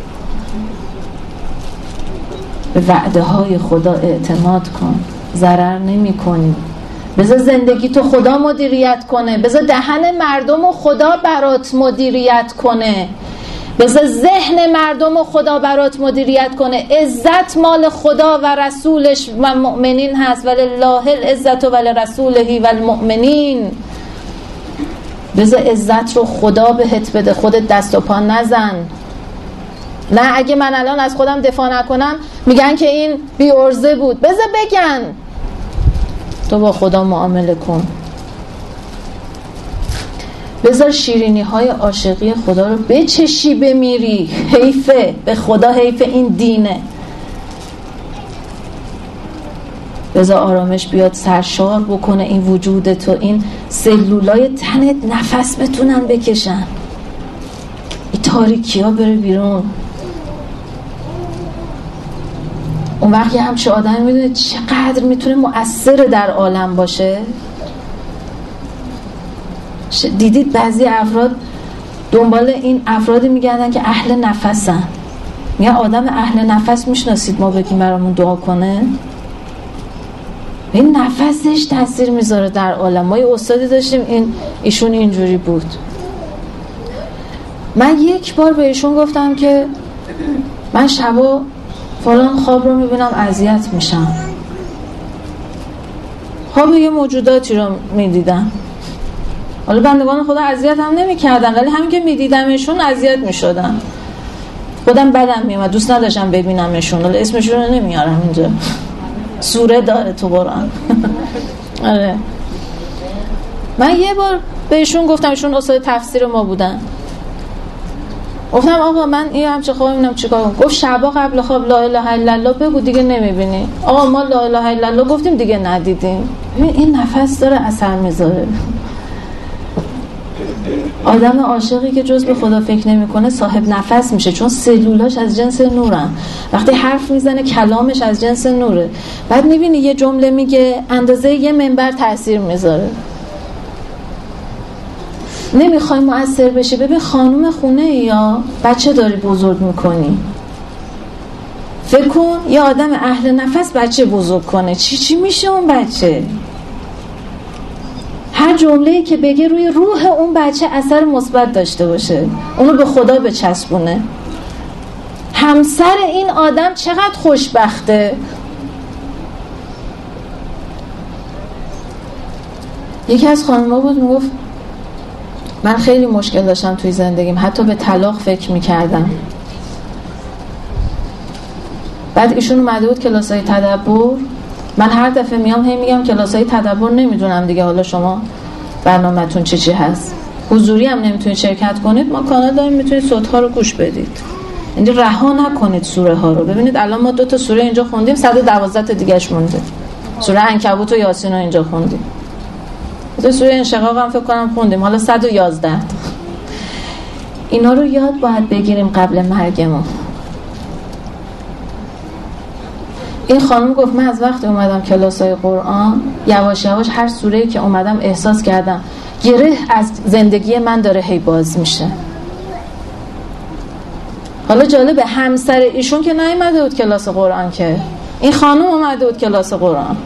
به وعده های خدا اعتماد کن، ضرر نمی کنی. بذار زندگی تو خدا مدیریت کنه، بذار دهن مردم و خدا برات مدیریت کنه، بذار ذهن مردم و خدا برات مدیریت کنه. عزت مال خدا و رسولش و مؤمنین هست، ولله العزت و ولرسوله و المؤمنین. بذار عزت رو خدا بهت بده، خودت دست و پا نزن. نه اگه من الان از خودم دفاع نکنم میگن که این بی عرضه بود، بذار بگن. تو با خدا معامله کن، بذار شیرینی های عاشقی خدا رو بچشی بمیری. حیفه، به خدا حیفه، این دینه. بذار آرامش بیاد سرشار بکنه این وجود تو، این سلولای تنت نفس بتونن بکشن، این تاریکی ها بره بیرون. اون وقت یه همچه آدم میدونه چقدر میتونه مؤثر در عالم باشه. دیدید بعضی افراد دنبال این افرادی میگردن که اهل نفسن. میگه آدم اهل نفس میشناسید ما بگیم برامون دعا کنه؟ این نفسش تاثیر میذاره در عالم. ما یه استادی داشتیم این ایشون اینجوری بود. من یک بار به ایشون گفتم که من شبا فلان خواب رو میبینم اذیت میشم، خواب یه موجوداتی رو میدیدم. حالا بندگان خدا اذیت هم نمیکردن، ولی همین که میدیدمشون اذیت میشدم، خودم بدم میومد، دوست نداشتم ببینمشون. حالا اسمشون رو نمیارم اینجا، سوره داره تو قرآن. آره. من یه بار بهشون گفتم، ایشون استاد تفسیر ما بودن، گفتم آقا من این همچه خواب میبینم چیکار کنم؟ گفت شبا قبل خواب لا اله الا الله بگو دیگه نمیبینی. آقا ما لا اله الا الله گفتیم دیگه ندیدیم. این نفس داره اثر میذاره. آدم عاشقی که جز به خدا فکر نمیکنه صاحب نفس میشه، چون سلولاش از جنس نورن. وقتی حرف میزنه کلامش از جنس نوره. بعد میبینی یه جمله میگه اندازه یه منبر تاثیر میذاره. نمیخوای مؤثر بشی؟ ببین خانوم خونه یا بچه داری بزرگ میکنی، فکر کن یه آدم اهل نفس بچه بزرگ کنه، چی چی میشه اون بچه؟ هر جمله‌ای که بگه روی روح اون بچه اثر مثبت داشته باشه، اونو به خدا بچسبونه. همسر این آدم چقدر خوشبخته. یکی از خانم‌ها بود میگفت من خیلی مشکل داشتم توی زندگیم، حتی به طلاق فکر میکردم. بعد ایشون اومده بود کلاسای تدبر. من هر دفعه میام هی میگم کلاسای تدبر نمیدونم دیگه، حالا شما برنامه‌تون چی چی هست، حضوری هم نمیتونید شرکت کنید، ما کانال داریم میتونید صوت‌ها رو گوش بدید. یعنی رها نکنید سوره ها رو. ببینید الان ما دو تا سوره اینجا خوندیم، صد و دوازده تا دیگه‌اش مونده. سوره عنکبوت و یاسین رو اینجا خوندیم. تو سوره انشقاق هم فکر کنم خوندیم، حالا صد و یازده. اینا رو یاد باید بگیریم قبل مرگمون. این خانم گفت من از وقتی اومدم کلاسای قرآن یواش یواش هر سوره‌ای که اومدم احساس کردم گره از زندگی من داره هی باز میشه. حالا جالبه همسر ایشون که نیومده بود کلاس قرآن، که این خانم اومده بود کلاس قرآن.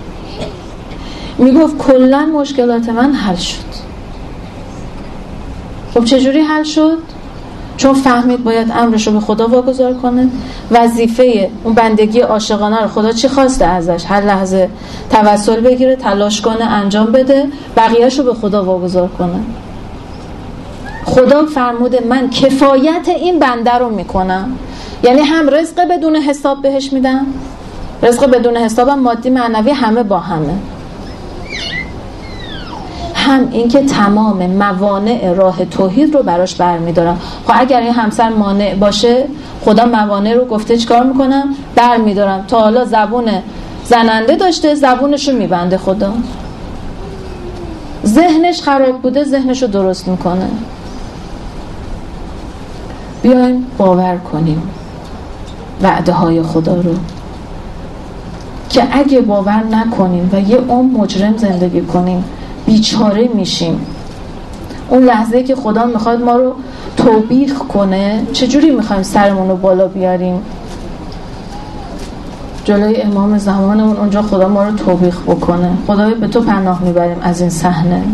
میگفت کلا مشکلات من حل شد. خب چجوری حل شد؟ چون فهمید باید امرش رو به خدا واگذار کنه، وظیفه اون بندگی عاشقانه رو خدا چی خواسته ازش، هر لحظه توسل بگیره، تلاش کنه، انجام بده، بقیه‌اش رو به خدا واگذار کنه. خدا فرموده من کفایت این بنده رو میکنم، یعنی هم رزق بدون حساب بهش میدم، رزق بدون حساب هم مادی معنوی همه با همه، هم اینکه تمام موانع راه توحید رو براش برمیدارم. خب اگر این همسر مانع باشه، خدا موانع رو گفته چیکار میکنم؟ برمیدارم. تا حالا زبون زننده داشته، زبونش رو میبنده خدا. ذهنش خراب بوده، ذهنش رو درست میکنه. بیایم باور کنیم وعده های خدا رو، که اگه باور نکنیم و یه عمر مجرم زندگی کنیم بیچاره میشیم. اون لحظه که خدا میخواد ما رو توبیخ کنه، چجوری میخوایم سرمون رو بالا بیاریم؟ جلوی امام زمانمون اونجا خدا ما رو توبیخ بکنه. خدای به تو پناه میبریم از این صحنه.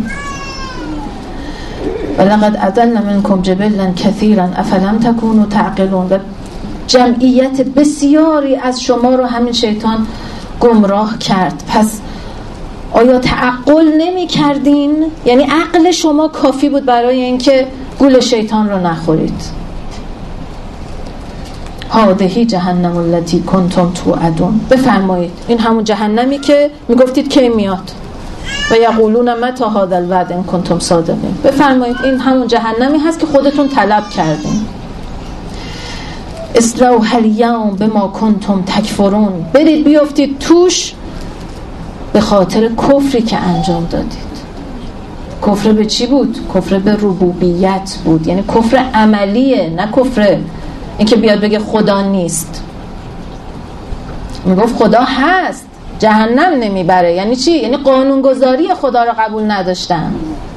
ولقد اضل منکم جبلا کثیرا افلم تکونوا تعقلون. و جمعیت بسیاری از شما رو همین شیطان گمراه کرد، پس آیا تعقل نمی کردین؟ یعنی عقل شما کافی بود برای اینکه گول شیطان رو نخورید. هادهی جهنم التی کنتم توعدون. بفرمایید این همون جهنمی که میگفتید کی میاد. و یقولون متی هذا الوعد ان کنتم صادقین. بفرمایید این همون جهنمی هست که خودتون طلب کردین. اصلوها الیوم بما کنتم تکفرون. برید بیافتید توش به خاطر کفری که انجام دادید. کفر به چی بود؟ کفر به ربوبیت بود، یعنی کفر عملیه، نه کفر اینکه بیاد بگه خدا نیست. میگفت خدا هست، جهنم نمیبره. یعنی چی؟ یعنی قانونگذاری خدا رو قبول نداشتن،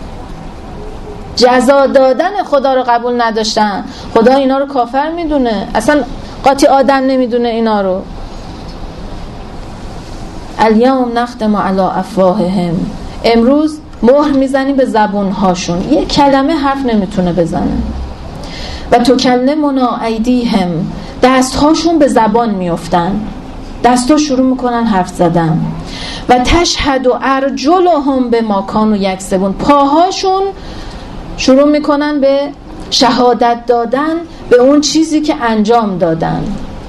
جزا دادن خدا رو قبول نداشتن. خدا اینا رو کافر میدونه، اصلا قاطی آدم نمیدونه اینا رو. الیوم نختم علی افواههم. امروز مهر میزنیم به زبونهاشون، یه کلمه حرف نمیتونه بزنه. و تکلمنا ایدیهم. دستهاشون به زبان میافتن، دستا شروع میکنن حرف زدن. و تشهد و ارجلهم به ما کانوا یکسبون. پاهاشون شروع میکنن به شهادت دادن به اون چیزی که انجام دادن.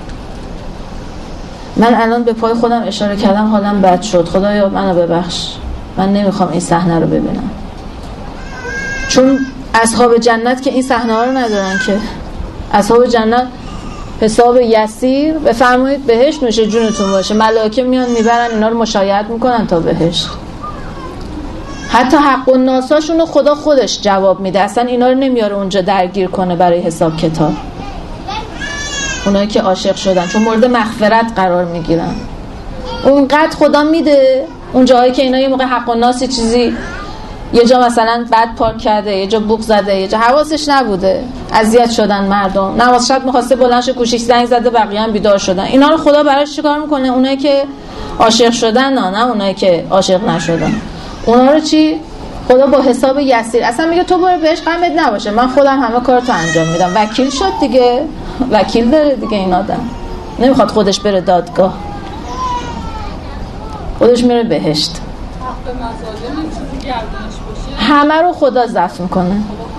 من الان به پای خودم اشاره کردم، حالم بد شد. خدایا منو ببخش، من نمیخوام این صحنه رو ببینم. چون اصحاب جنت که این صحنه ها رو ندارن، که اصحاب جنت حساب یسیر. بفرمایید بهشت نوش جونتون باشه، ملائکه میان میبرن اینا رو مشایعت میکنن تا بهشت. حتی حق و ناساشون رو خدا خودش جواب میده، اصلا اینا رو نمیاره اونجا درگیر کنه برای حساب کتاب. اونایی که عاشق شدن چون مورد مغفرت قرار میگیرن، اونقدر خدا میده. اون جایی که اینا یه موقع حق و ناسی چیزی، یه جا مثلا بد پارک کرده، یه جا بوق زده، یه جا حواسش نبوده، اذیت شدن مردم، نماز شب می‌خواسته بلند شه کوشش زنگ زده، بقیه هم بیدار شدن. اینا رو خدا براش چیکار میکنه؟ اونایی که عاشق شدن، نه نه اونایی که عاشق نشدن، اونا رو چی؟ خدا با حساب یسیر اصلا میگه تو برو بهش غمت نباشه، من خودم همه کارتو انجام میدم. وکیل شد دیگه، وکیل داره دیگه. این آدم نمیخواد خودش بره دادگاه، خودش میره بهشت. همه رو خدا ضبط میکنه.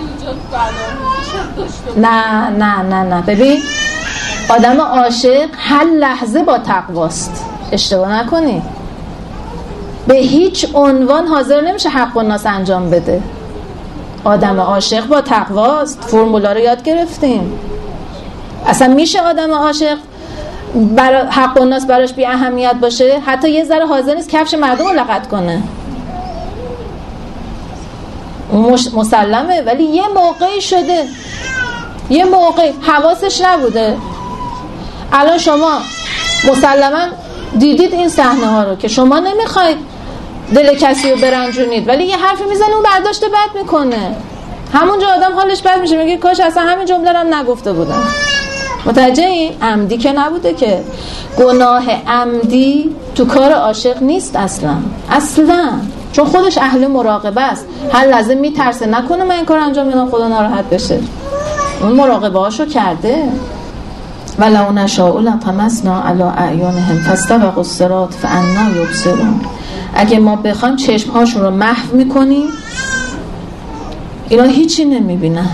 نه نه نه نه ببین، آدم عاشق هر لحظه با تقواست، اشتباه نکنی. به هیچ عنوان حاضر نمیشه حق و ناس انجام بده. آدم عاشق با تقواست. فرمولا رو یاد گرفتیم. اصلا میشه آدم عاشق برای حق و ناس براش بی اهمیت باشه؟ حتی یه ذره حاضر نیست کفش مردم رو لغت کنه. مسلمه، ولی یه موقعی شده، یه موقعی حواسش نبوده. الان شما مسلما دیدید این صحنه ها رو که شما نمیخواید دل کسی رو برنجونید، ولی یه حرفی میزنه اون برداشت بد میکنه. همونجا آدم حالش بد میشه، میگه کاش اصلا همین جمله رو هم نگفته بودم. متوجه این؟ عمدی که نبوده که. گناه عمدی تو کار عاشق نیست اصلا اصلا، چون خودش اهل مراقبه است. هر لحظه میترسه نکنه من این کار انجام بدم خدا ناراحت بشه. اون مراقبه هاشو کرده. ولو نشاء لطمسنا علی اعینهم فاستبقوا الصراط فانا یبصرون. اگه ما بخوایم چشم هاشون رو محو میکنیم اینا هیچی نمیبینن.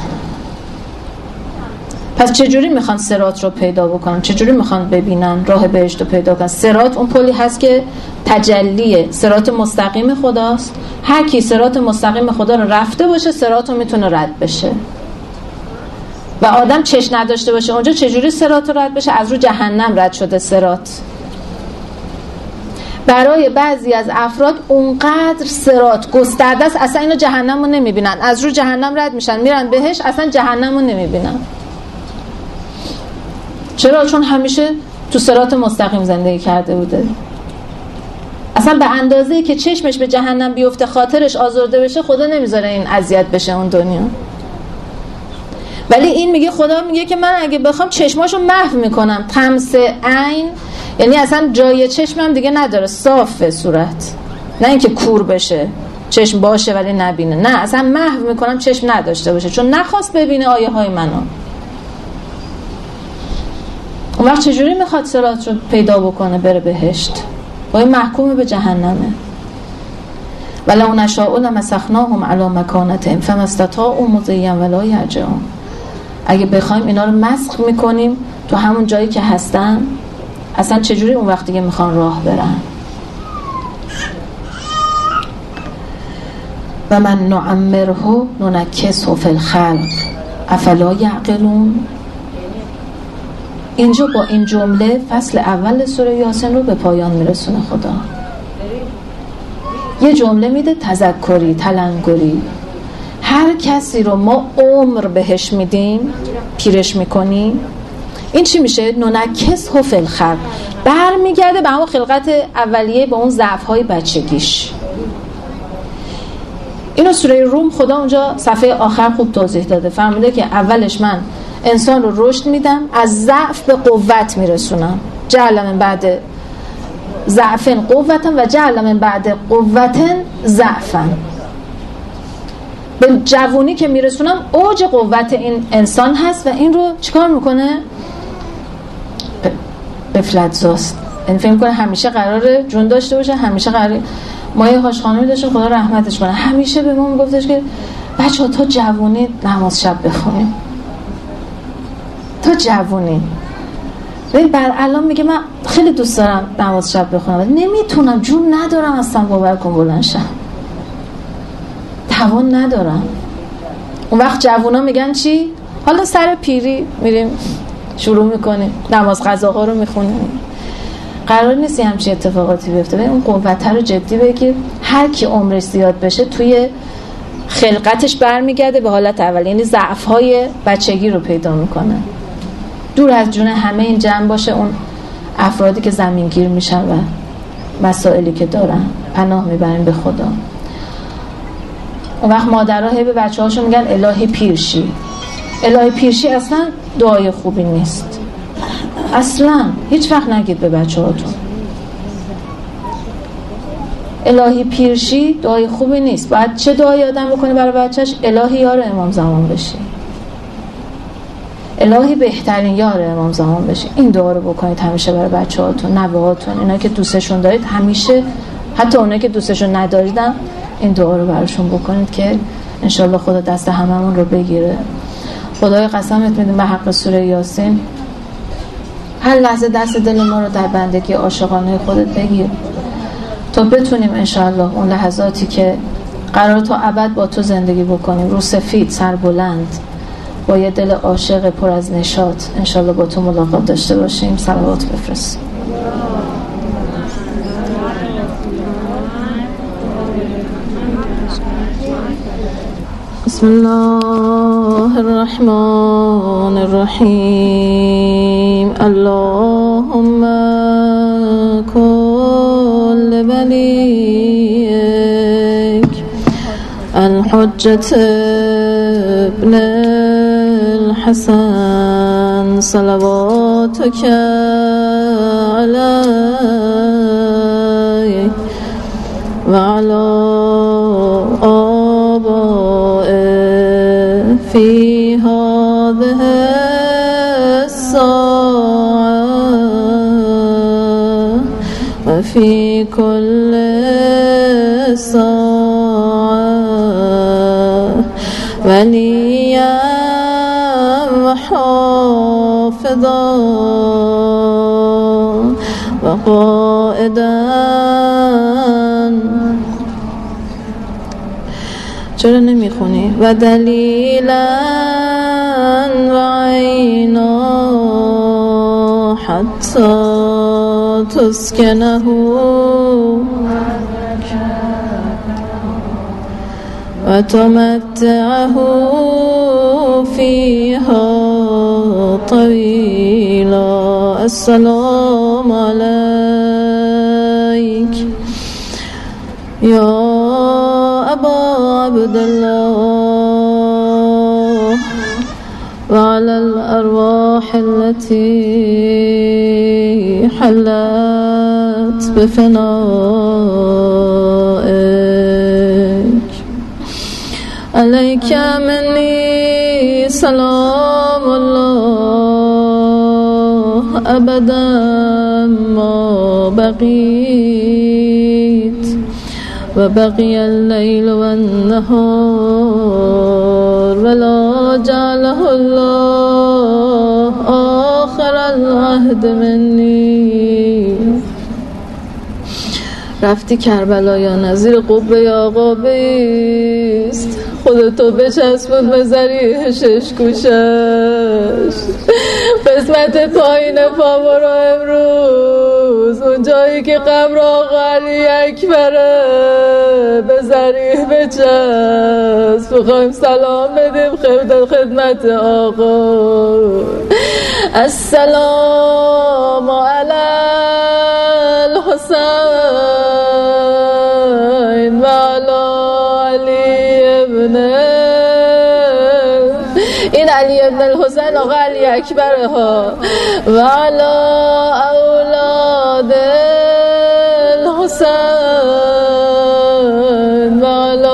پس چجوری میخوان صراط رو پیدا بکنن؟ چجوری میخوان ببینن راه بهشت رو پیدا کنن؟ صراط اون پلی هست که تجلیه، صراط مستقیم خداست. هر کی صراط مستقیم خدا رو رفته باشه صراط رو میتونه رد بشه. و آدم چشم نداشته باشه اونجا چجوری صراط رو رد بشه؟ از رو جهنم رد شده صراط. برای بعضی از افراد اونقدر صراط گسترده است اصلا اینو جهنم رو نمیبینن، از رو جهنم رد میشن میرن بهش، اصلا جهنم رو نمیبینن. چرا؟ چون همیشه تو صراط مستقیم زندگی کرده بوده. اصلا به اندازه‌ای که چشمش به جهنم بیفته خاطرش آزرده بشه خدا نمیذاره این اذیت بشه اون دنیا. ولی این میگه، خدا میگه که من اگه بخوام چشماشو محو میکنم، طمس عین، یعنی اصلا جای چشمم دیگه نداره، صافه صورت، نه اینکه کور بشه چشم باشه ولی نبینه، نه اصلا محو میکنم چشم نداشته باشه چون نخواست ببینه آیه های منو. اون وقت چجوری میخواد صراط رو پیدا بکنه بره بهشت؟ با این محکوم به جهنمه. ولو نشاء لمسخناهم علی مکانتهم فما استطاعوا مضیا ولا یرجعون. اگه بخوایم اینا رو مسخ میکنیم تو همون جایی که هستن، اصلا چجوری اون وقت دیگه میخوان راه برن؟ و من نعمره ننکسه فی الخلق افلا یعقلون. اینجا با این جمله فصل اول سوره یاسین رو به پایان میرسونه خدا. یه جمله میده تذکری، تلنگری. هر کسی رو ما عمر بهش میدیم، پیرش میکنیم، این چی میشه؟ ننکسه فی الخلق، بر میگرده به همون خلقت اولیه، با اون ضعف‌های بچگیش. اینو سوره روم خدا اونجا صفحه آخر خوب توضیح داده. فهمیده که اولش من انسان رو رشد میدم، از ضعف به قوت میرسونم، جعل من بعد ضعفن قوتن و جعل من بعد قوتن ضعفن. به جوونی که میرسونم اوج قوت این انسان هست و این رو چیکار میکنه؟ به فلتزاست. این فکر میکنه همیشه قراره جون داشته باشه، همیشه قراره. ما یه هاش خانمی داشتیم خدا رحمتش کنه، همیشه به ما میگفتش که بچه ها تا جوونی نماز شب بخونیم، تا جوونی. ولی بر الان میگه من خیلی دوست دارم نماز شب بخونم ولی نمیتونم، جون ندارم اصلا باور کن بلند شم، توان ندارم. اون وقت جوونا میگن چی؟ حالا سر پیری میریم شروع میکنیم نماز قضاها رو میخونیم. قرار نیست همچین اتفاقاتی بیفته. ولی اون قوت رو جدی بگیر. هر کی عمرش زیاد بشه توی خلقتش برمیگرده به حالت اول، یعنی ضعف‌های بچگی رو پیدا میکنه. دور از جون همه این جمع باشه اون افرادی که زمینگیر میشن و مسائلی که دارن، پناه میبریم به خدا. اون وقت مادرها هی به بچه هاشون میگن الهی پیرشی. الهی پیرشی اصلا دعای خوبی نیست، اصلا هیچ وقت نگید به بچه هاتون الهی پیرشی، دعای خوبی نیست. باید چه دعایی آدم بکنه برای بچهش؟ الهی یار امام زمان بشی، الهی بهترین یار امام زمان بشی. این دعا رو بکنید همیشه برای بچه هاتون، نوه هاتون، اینا که دوستشون دارید همیشه، حتی اونایی که دوستشون نداریدن این دعا رو براشون بکنید که انشالله خدا دست هممون رو بگیره. خدای قسمت میدیم به حق سوره یاسین هر لحظه دست دل ما رو در بندگی عاشقانه خودت بگیر تا بتونیم انشالله اون لحظاتی که قرار تا ابد با تو زندگی بکنیم، رو سفید سر بلند با یه دل عاشق پر از نشاط انشالله با تو ملاقات داشته باشیم. صلوات بفرست. بسم الله الرحمن الرحیم. اللهم کل ولیک الحجة ابن الحسن صلواتک علیه و علی في هذه الساعة وفي كل ساعة وليا وحافظا وقائدا. چرا نمیخونی؟ و دلیلا و عینا حتی تسکنه و تمتعه فیها طویلا. السلام علیک یا ابا عبدالله وعلى الأرواح التي حلت بفنائك. عليك مني سلام الله أبدا ما بقيت وبقي الليل والنهار ولا جعله الله آخر العهد مني. رفتی کربلا یا نظیر قبه آقا بیست، خودتو بچسبون به ذریع شش کوشش. قسمت پایین پا برو امروز، اون جایی که قبر آقا علی اکبره، به ذریع بچسب. بخوایم سلام بدیم خدمت آقا. السلام علی الحسین و علی علی ابن، این علی ابن الحسین آقا علی اکبره ها، و علی اولاد الحسین و علی.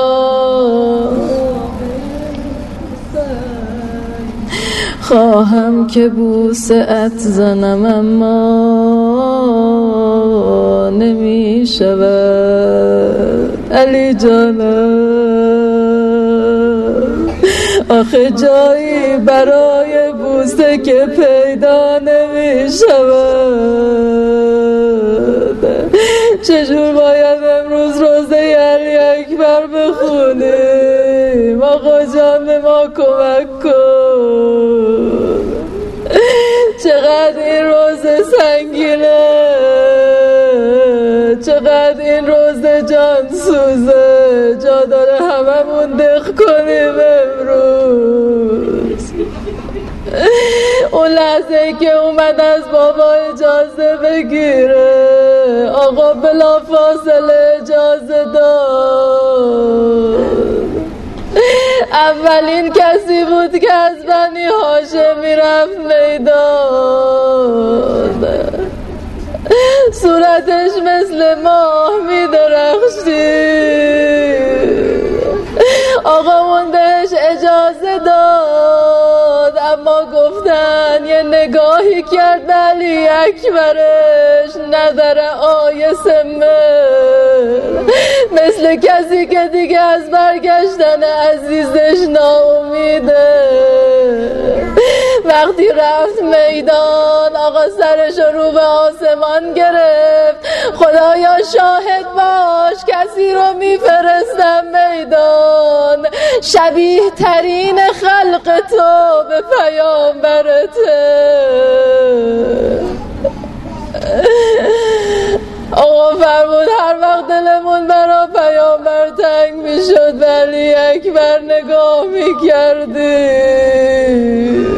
خواهم که بوسه ات زنم اما نمی شود علی جانم. آخه جایی برای بوسه که پیدا نمی شود. چجور باید امروز روزه علی اکبر بخونیم؟ آقا جان به ما کمک کن. چقدر این روزه سنگینه، چقدر این روزه جان سوزه. جا داره هممون دق کنیم امروز. اون لحظه که اومد از بابا اجازه بگیره، آقا بلا فاصله اجازه داد. اولین کسی بود که از بنی هاشمی رفت میدان. صورتش مثل ماه می درخشید. آقامون بهش اجازه داد، اما گفتن یه نگاهی کرد علی اکبرش، نظر آیس مل، مثل کسی که دیگه از برگشتن عزیزش ناامیده. وقتی رفت میدان، آقا سرش رو به آسمان گرفت. خدایا شاهد باش، کسی رو میفرستم میدان شبیه ترین خلق تو به پیامبرته. آقا فرمود هر وقت دلمون برا پیامبر تنگ میشد به علی اکبر نگاه میکردیم.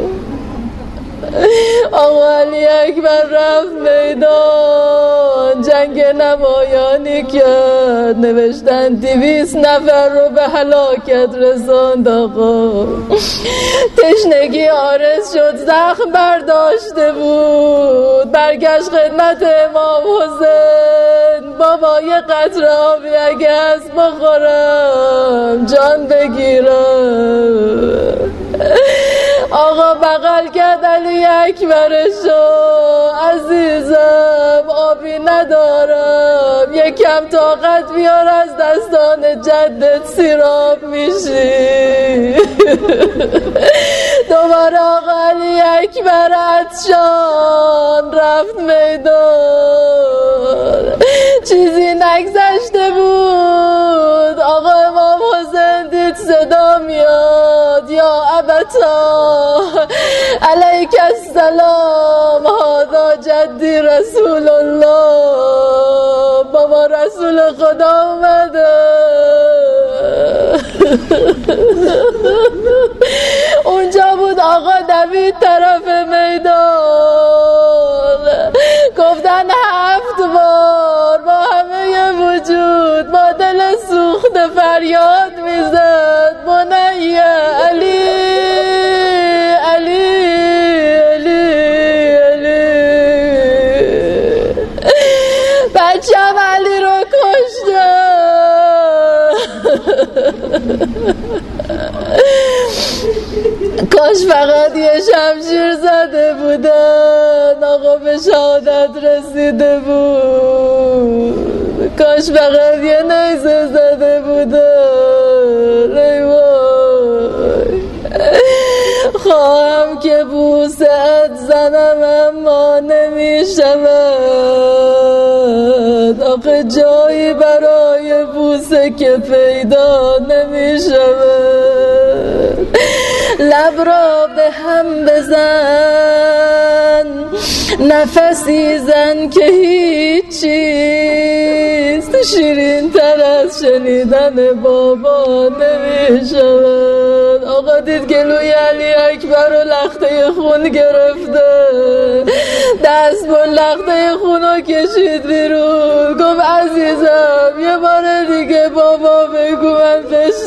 آقا علی اکبر رفت میدان، جنگ نمایانی کرد. نوشتن دویست نفر رو به هلاکت رساند. آقا تشنگی عارض شد، زخم برداشته بود. برگشت خدمت امام حسین، بابا یه قطره آبی اگه هست بخورم جان بگیرم. آقا بغل کرد علی اکبرشو، عزیزم آبی ندارم، یه یکم طاقت بیار از دستان جدت سیراب میشی. دوباره آقا علی اکبر عطشان رفت میدان، چیزی نگذشته بود آقا امام حسین دید صدا میاد، یا ابتا علیک السلام هذا جدی رسول الله، بابا رسول خدا اومده. اونجا بود آقا دوید طرف میدان، گفتن هفت بار با همه وجود با دل سوخته فریاد میزد بنیه علی علی علی علی. بچم علی رو کشته. کاش فقط یه شمشیر زده بودن آقا به شهادت رسیده بود، کاش فقط یه نیزه زده بودن. ای وای، خواهم که بوسه زنم اما نمی شود، آخه جایی برای بوسه که پیدا نمی شود. لب را به هم بزن، نفسی زن که هیچیست، شیرین تر از شنیدن بابا نمی شود. آقا دید گلوی علی اکبر و لخته خون گرفته، دست با لخته خون رو کشید بیرون، گفت عزیزم یه بار دیگه بابا بگو من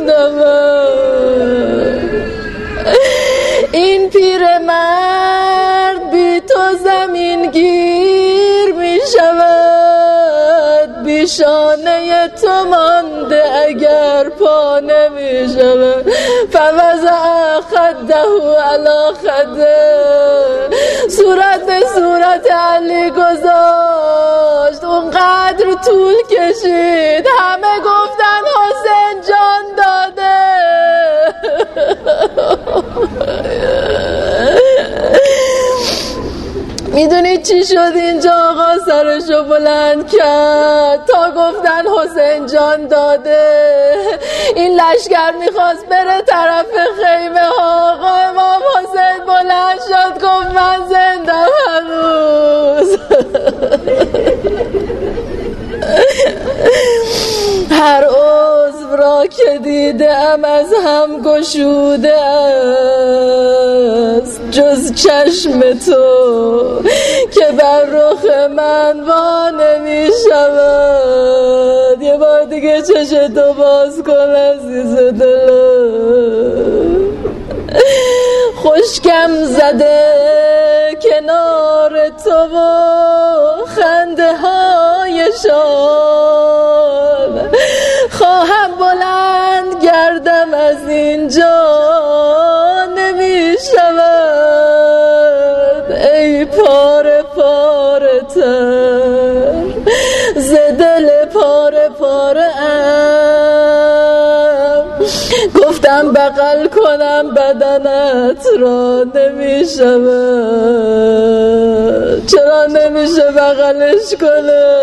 بشنوم. این پیرمرد بی تو زمین گیر می شود، بی شانه تو مانده اگر پا نمی شود. فوضع خده علی خده، صورت به صورت علی گذاشت، اونقدر طول کشید همه گفتن حسین جان داده. میدونی چی شد اینجا؟ آقا سرشو بلند کرد تا گفتن حسین جان داده. این لشکر میخواست بره طرف خیمه ها، آقا امام حسین بلند شد گفت من زندم هنوز. هر عضو را که دیدم از هم گشوده است، جز چشم تو که بر رخ من وا نمی شود. یه بار دیگه چشتو باز کن عزیز دلم. خشکم زده کنار تو و خنده هایشان، خواهم بلند گردم از اینجا نمی شود. ای پاره پاره تر ز دل پاره پاره ام، گفتم بغل کنم بدنت را نمی شود. چرا نمیشه بغلش کنه؟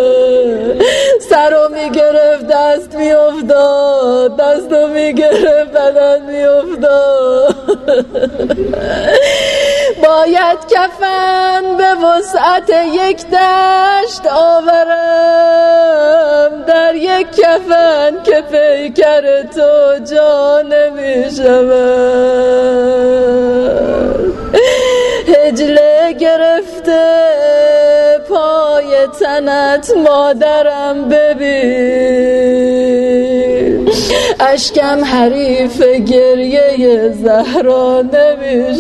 سرو میگرفت دست میافتاد، دستو میگرفت بدن میافتاد. باید کفن به وسعت یک دشت آورم، در یک کفن که پیکر تو جا نمی شود. هجله گرفته پای تنت مادرم ببین، اشکم حریف گریه زهرا نمی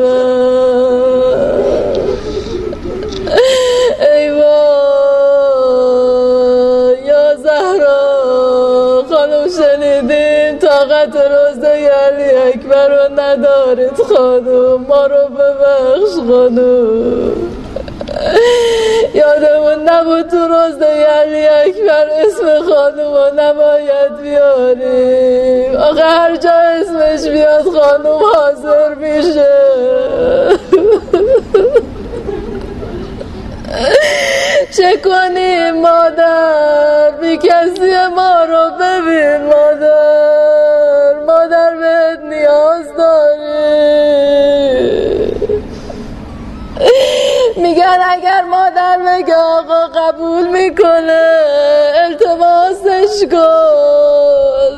شود. ای وای یا زهرا، خانم شنیدین طاقت روزه علی اکبر رو ندارید خانم، ما رو ببخش خانم. یادمون نبود تو روزه علی اکبر اسم خانوما نباید بیاریم. آخه هر جا اسمش بیاد خانوم حاضر میشه. چه کنیم مادر؟ بی کسی ما رو ببین مادر، مادر بهت نیاز داری. میگن اگر مادر بگه آقا قبول میکنه التماسش کن.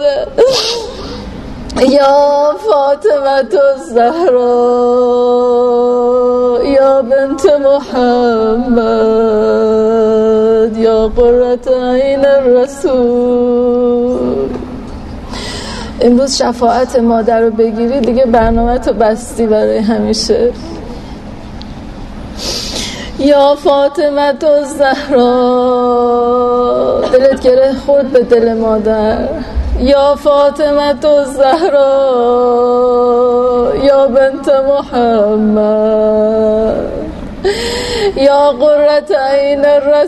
یا فاطمه الزهرا یا بنت محمد یا قرة عین الرسول. امروز شفاعت مادر رو بگیری دیگه برنامه تو بستی برای همیشه. یا فاطمه الزهرا، دلت گره خورد به دل مادر. یا فاطمه الزهرا یا بنت محمد یا قرة عین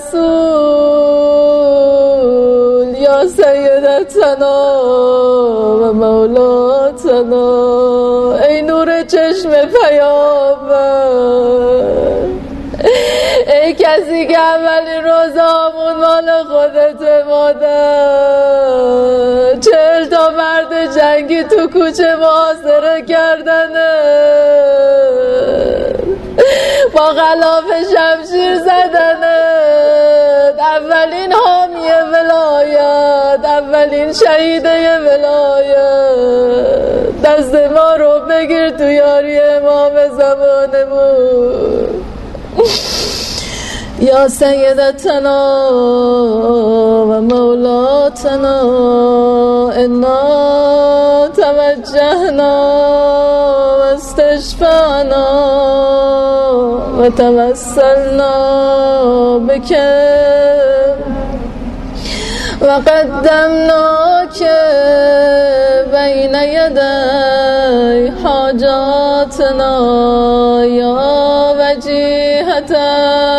الرسول یا سیدتنا و مولاتنا. ای نور چشم پیامبر، ای کسی که اولین روزامون مال خودت مادر. چهل تا مرد جنگی تو کوچه محاصره کردنه، با غلاف شمشیر زدنه. اولین حامی ولایت، اولین شهیده ولایت. دست ما رو بگیر تو یاری امام زمانمون. یا سیدتنا و مولاتنا انا توجهنا و استشفعنا و توسلنا بک و قدمناک بین یدی حاجاتنا یا وجیهتا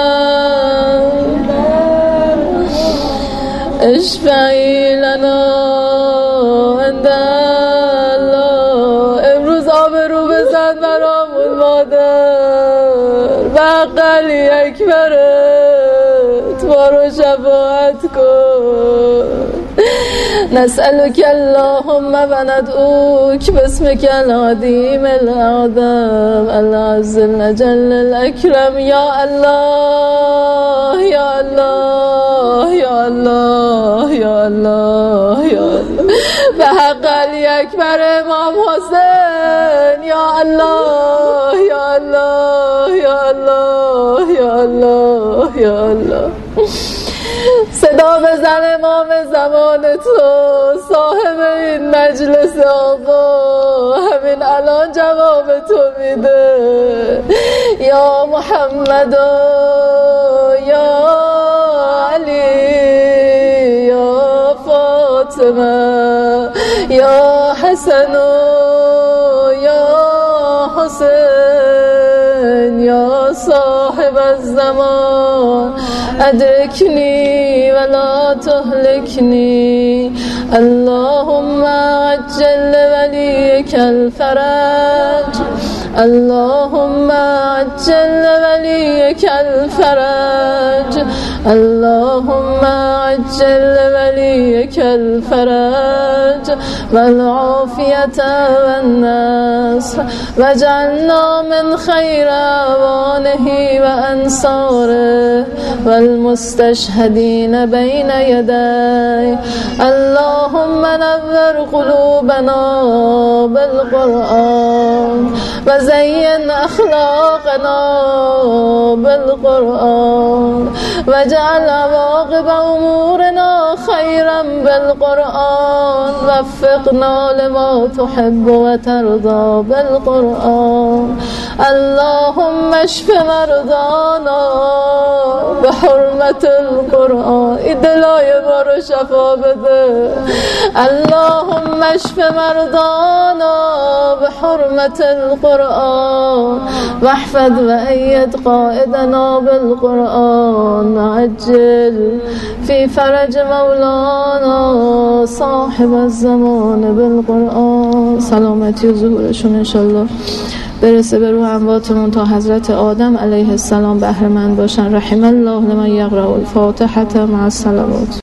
اشفعی لنا عند الله. امروز آبرو بزن برامون مادر، بقلی اکبرت ما رو شفاعت کن. نسألك اللهم و ندعوك باسمك العظيم الأعظم العز الأجل الأكرم. یا الله یا الله یا الله یا الله یا الله به حق علی اکبر امام حسین. یا الله یا الله یا الله یا الله یا الله. صدا بزن امام زمان تو، صاحب این مجلس آقا همین الان جواب تو میده. یا محمد یا علی یا فاطمه یا حسن یا حسین یا صاحب الزمان ادرکنی ولا تهلکنی. اللهم عجل وليك الفرج، اللهم عجل وليك الفرج، اللهم عجل وليك الفرج والعافية والنصر، واجعلنا من خير أعوانه وأنصاره والمستشهدين بين يديه. اللهم نور قلوبنا بالقرآن وزين أخلاقنا بالقرآن واجعل عواقب أمورنا خيرا بالقرآن. وفقنا لما تحب وترضى بالقرآن. اللهم اشف مرضانا به حرمت القرآن. این دلای ما رو شفا بده. اللهم اشف مرضانا به حرمت القرآن واحفظ و اید قائدنا بالقرآن. عجل فی فرج مولانا صاحب الزمان بالقرآن. سلامتی و ظهورشون انشالله برسه به روح امواتمون تا حضرت آدم علیه السلام بهره مند باشن. رحم الله لمن یقرأ الفاتحة مع الصلوات.